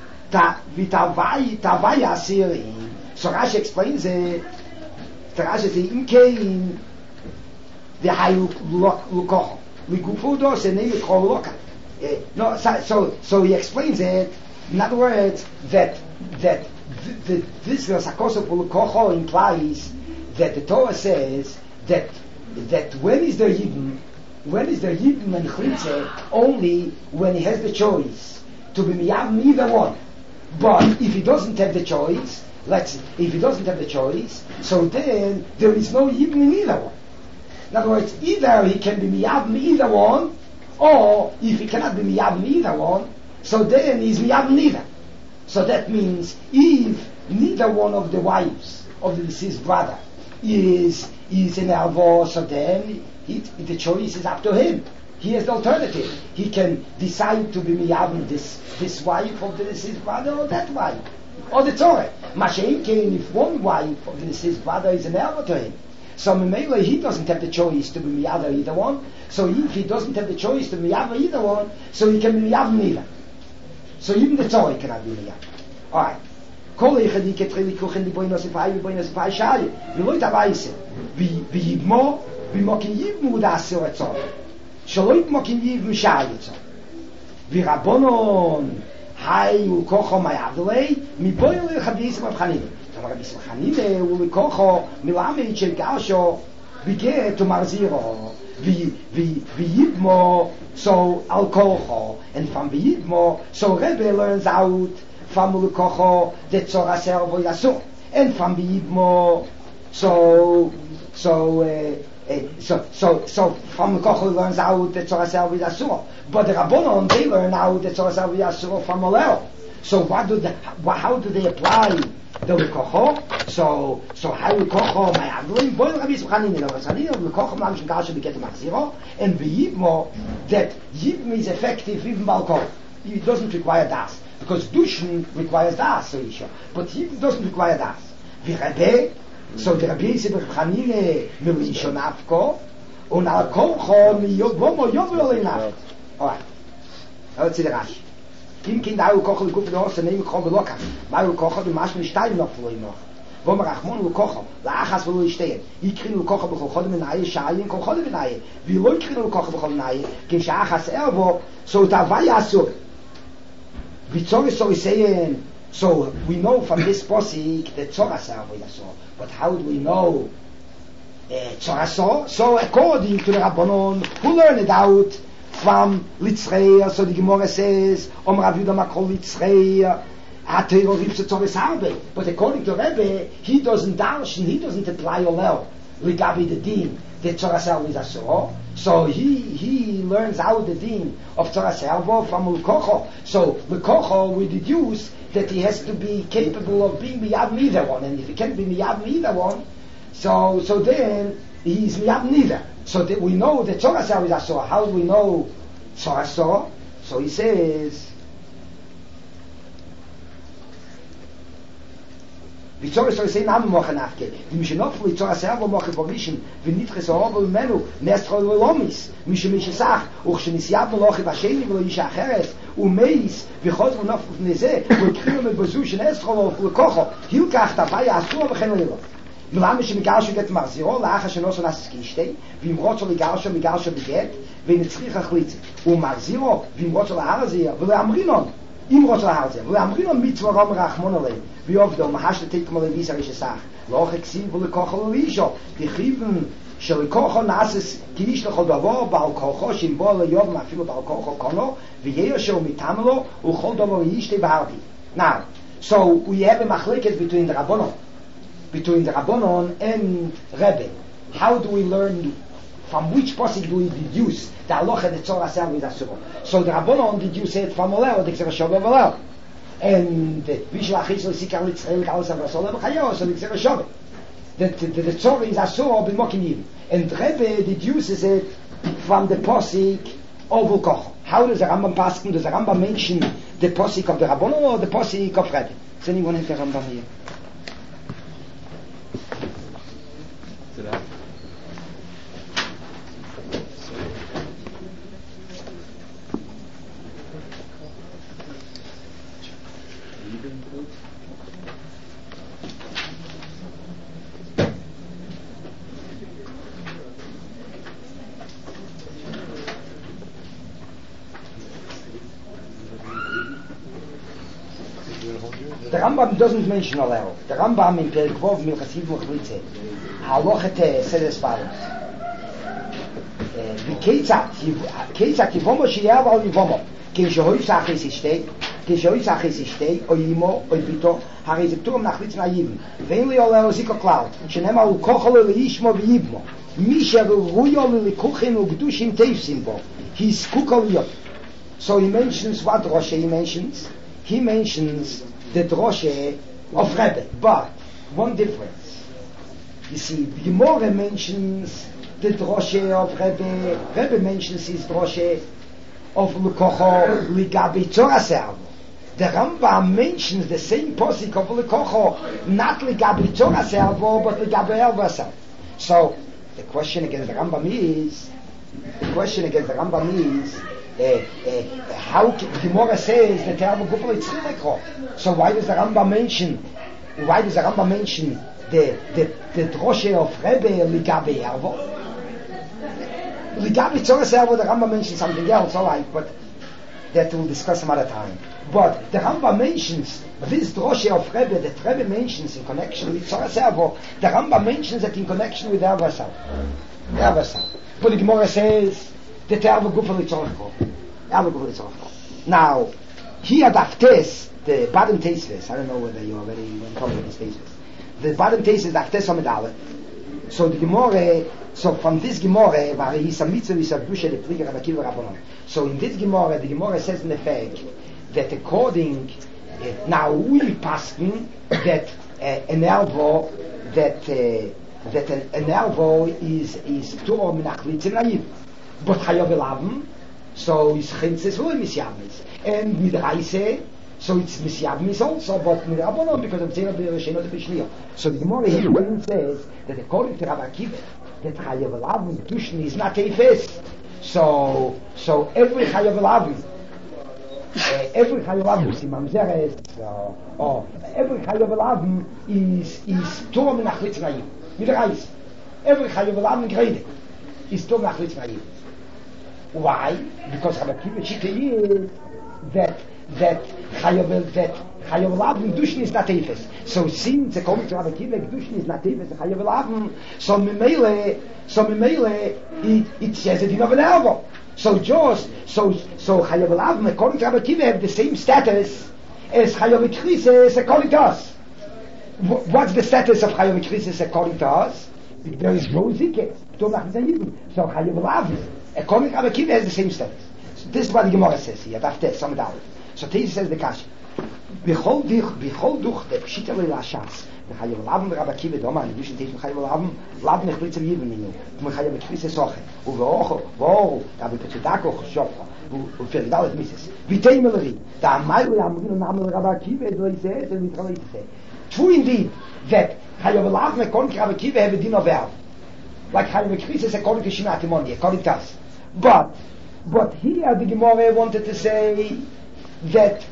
Vitavai Asirim. So Rashi explains it. The Rashi says, "Im kein the hayu lukoch ligufudo senei koloka." No, so he explains it. In other words, that this sakoso lukocho implies that the Torah says that when is there Yibum and Chalitza only when he has the choice to be miyavim either one. But if he doesn't have the choice, so then there is no Yibum in either one. In other words, either he can be miyavim either one, or if he cannot be miyavim either one, so then he's miyavim neither. So that means if neither one of the wives of the deceased brother is in Alvo, so then the choice is up to him. He has the alternative. He can decide to be miyavim this wife of the deceased brother or that wife, or the Torah. Mashiach came if one wife of the deceased brother is an Alvo to him. So Memele, he doesn't have the choice to be miyavim either one. So if he doesn't have the choice to be miyavim either one, so he can be miyavim neither. So even the Torah cannot be miyavim. All right. כל אחד יקטרי לקוחן דיבוי נוספאי וביבוי נוספאי שעלי ולא יתבייסה ויבמו ומוקים יבמו דעשו רצון שלא יתמוקים יבמו שעל יצון ורבונון היו כוחו מהיבדלי מבוי לחביס מבחנים רביס מבחנים הוא לכוחו מלמד של גרשו בגט ומרזירו ויבמו so al kocho and from Yibmo so Rebbe learns out from Lukocho the Tzora Servo Yasur and from Yibmo so from Lukocho learns out the Tzora Servo Yasur, but the Rabbonon they learn out the Tzora Servo Yasur from Olel. So how do they apply the Lukocho? So how Lukocho my Aglim boy Rabbi Schanin the Schanin Lukocho man schon gar schon beget Machziro and Yibmo that Yibmo is effective even Balkon. It doesn't require das because Dushin requires das so Isha, but Yibmo doesn't require das. Rebbe, so the Rabbi is Chanine Milisho Nafko und Al Kocho mi Yobmo Yoblo Nafko. All right. Let's see the Rashi. Kim Kinder au Kocho the Kufe Horse name Kocho Loka. Mai Kocho the Mash Stein noch für noch. Wo man Rachmon und Kocho, la Achas will stehen. Ich kriege und Kocho bekommen mit neue Schalen, Kocho mit neue. Wie wohl kriegen und Kocho bekommen neue. Kein Achas Erbo, so da war ja so. Wie soll ich sagen? So we know from this posik that Tzora Servo Yasor. But how do we know Tzora so according to the Rabbanon who learned it out from Litzreya, so the Gemara says Rav Yudah Makol Litzreya but according to Rebbe, he doesn't darshan, he doesn't apply Olel Ligabi the din that Tzora Servo Yasor. So he learns out the din of Tzora Servo from Lukocho. So Lukocho we deduce that he has to be capable of being miyavim either one, and if he can't be miyavim either one, so then he's miyavim neither. So that we know that Tzora Servo Yasor. How do we know Tzora Servo? So he says. Vitzor soll sein Namen machen nachgehen. Die mich noch für Tzora Servo machen vorischen, wenn nicht gesorgt und menu, nestro lomis, mich sag, och schon ist ja noch wahrscheinlich wo ich acheres und meis, wir heute noch auf nese, und kriegen mit besuchen nestro auf kocho. Hier kacht dabei asu aber kein leben. Mlam ich mit garsho get marziro, laach schon so nas skiste, wie rot soll garsho beget, wenn es sich achlit. Und marziro, wie rot soll harzia, weil amrinon. Im rot soll harzia, weil amrinon mit zwaram rachmonale. Wie oft da man hast du mal wie sag ich sag loch gesehen wolle kochen wie schon die giben soll kochen nass kiish doch da war bau kochen im bol yom ma filo bau kochen kono wie je schon mit tamlo und khol da war ist behardi. Now so we have a machleket between the rabbonon and Rebbe. How do we learn from which passage do we deduce the halacha that Tzora Servo Yasor? So the rabbonon deduce it from Olel, the Tzora Olel. And Vishal Achisol Sikar Litzreil Galsa Vasola B'Chayo, so Litzreil Shabbat. The Tzora is Asur B'Mokim Yim. And Rebbe deduces it from the posik of Lukocho. How does the Rambam paskin? Does the Rambam mention the posik of the Rabbonon or the posik of Rebbe? Does anyone have the Rambam here? You want to hold yours? The Rambam doesn't mention Olel. The Rambam in Perek Vov Milchas Yibum Chlitze Halochet says as follows: Keitzat Yivomo Sheyav Al Yivomo Kishoy Sachis Ishtei Oyimo Oybito Harizitum Nachlitz Nayim Vein Olel Ziko Cloud Shenema Ukochol Leishmo V'Yibmo Misha Ruyo Likuchin Ugdushim Teifsim Bo He's Kukoliyot. So he mentions what Rosh he mentions. He mentions the droshe of Rebbe, but one difference. You see, the Gemara mentions the droshe of Rebbe. Rebbe mentions his droshe of Lekocho Ligabi Torah Servo. The Rambam mentions the same posik of Lekocho, not Ligabi Torah Servo, but Ligabi Elva Servo. So the question against the Rambam is, how Gemara says that Terva Gufel Yitzchilekho. So why does the Rambam mention the droshe of Rebbe Ligabe Ervo? Ligabe Tzoras Ervo, the Rambam mentions something else, alright, but that we'll discuss some other time. But the Rambam mentions this droshe of Rebbe that Rebbe mentions in connection with Tzoras Ervo. The Rambam mentions it in connection with Erva Sav. But the Gemara says that Terva Gufel Yitzchilekho. Now, here Daftes, the bottom tastes, I don't know whether you already went over these tastes. The bottom taste is Daftes Amidale. So the Gemara, so from this Gemara, so in this Gemara, the Gemara says in effect that according, now we paskin that an elbow, that an elbow is Torah Minachlit Nayiv, but Chayav Elavim. So it's Chintzes or Misyavmis. And Midraise, so it's Misyavmis also, but Mirabonon because of Zera B'Resheno the Bishliya. So the Gemara here says that according to Rabbi Akiva, that Chayav Elavim Dushin is not Teifes. So every Chayav Elavim, every Chayav Elavim, Simam Zeres, or every Chayav Elavim is Torah Minachlit Nayim. Midraise. Every Chayav Elavim Grede is Torah Minachlit Nayim. Why? Because Rabbi Akiva Shita is that Chayav Elavim Dushin is not Teifes. So since according to Rabbi Akiva Dushin is not Teifes, Chayav Elavim, so Mimele it says it in of an elbow. So Chayav Elavim according to Rabbi Akiva have the same status as Chayav Krisis according to us. What's the status of Chayav Krisis according to us? There is no zikah. So Chayav Elavim according to Rabbi Akiva has the same status. So this is what the Gemara says here. So Tezi says the Kashi. B'chol duch the pshita le'lashas. The Chayav Elavim the Rabbi Akiva Doma. In addition to Chayav Elavim, Lav nechlitzem yivim inu. Chayav Krisis soche. Uveocho Rabbi Tzedako shofcha. Uferdalet mises. V'tei meleri. Da amaylu yamrin namel Rabbi Akiva do he says and we say. True indeed that Chayav Elavim according to Rabbi Akiva have a din of Erv. Like Chayav Krisis according to Shimon Atimoni, according to us. But here the Gemara wanted to say that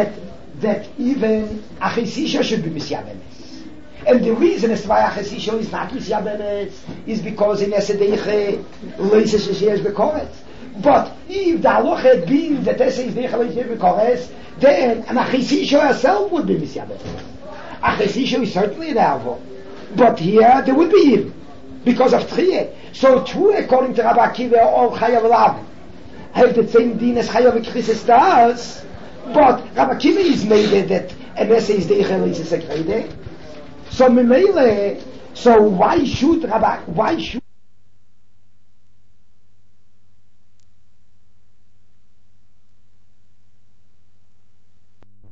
even Achisisha should be Misyabenes. And the reason as to why Achisisha is not Misyabenes is because in Esedeiche Leises Sheyesh Bekoretz. But if the halacha had been that Esedeiche Leises Bekoretz, then an Achisisha herself would be Misyabenes. Achisisha is certainly an Ervo. But here there would be even. Because of Tchiyeh. So true according to Rabbi Akiva or Chayav Elavim have the same din as Chayav Krisis does, but Rabbi Akiva is made that an essay is the Eichel is a Sekrede. So why should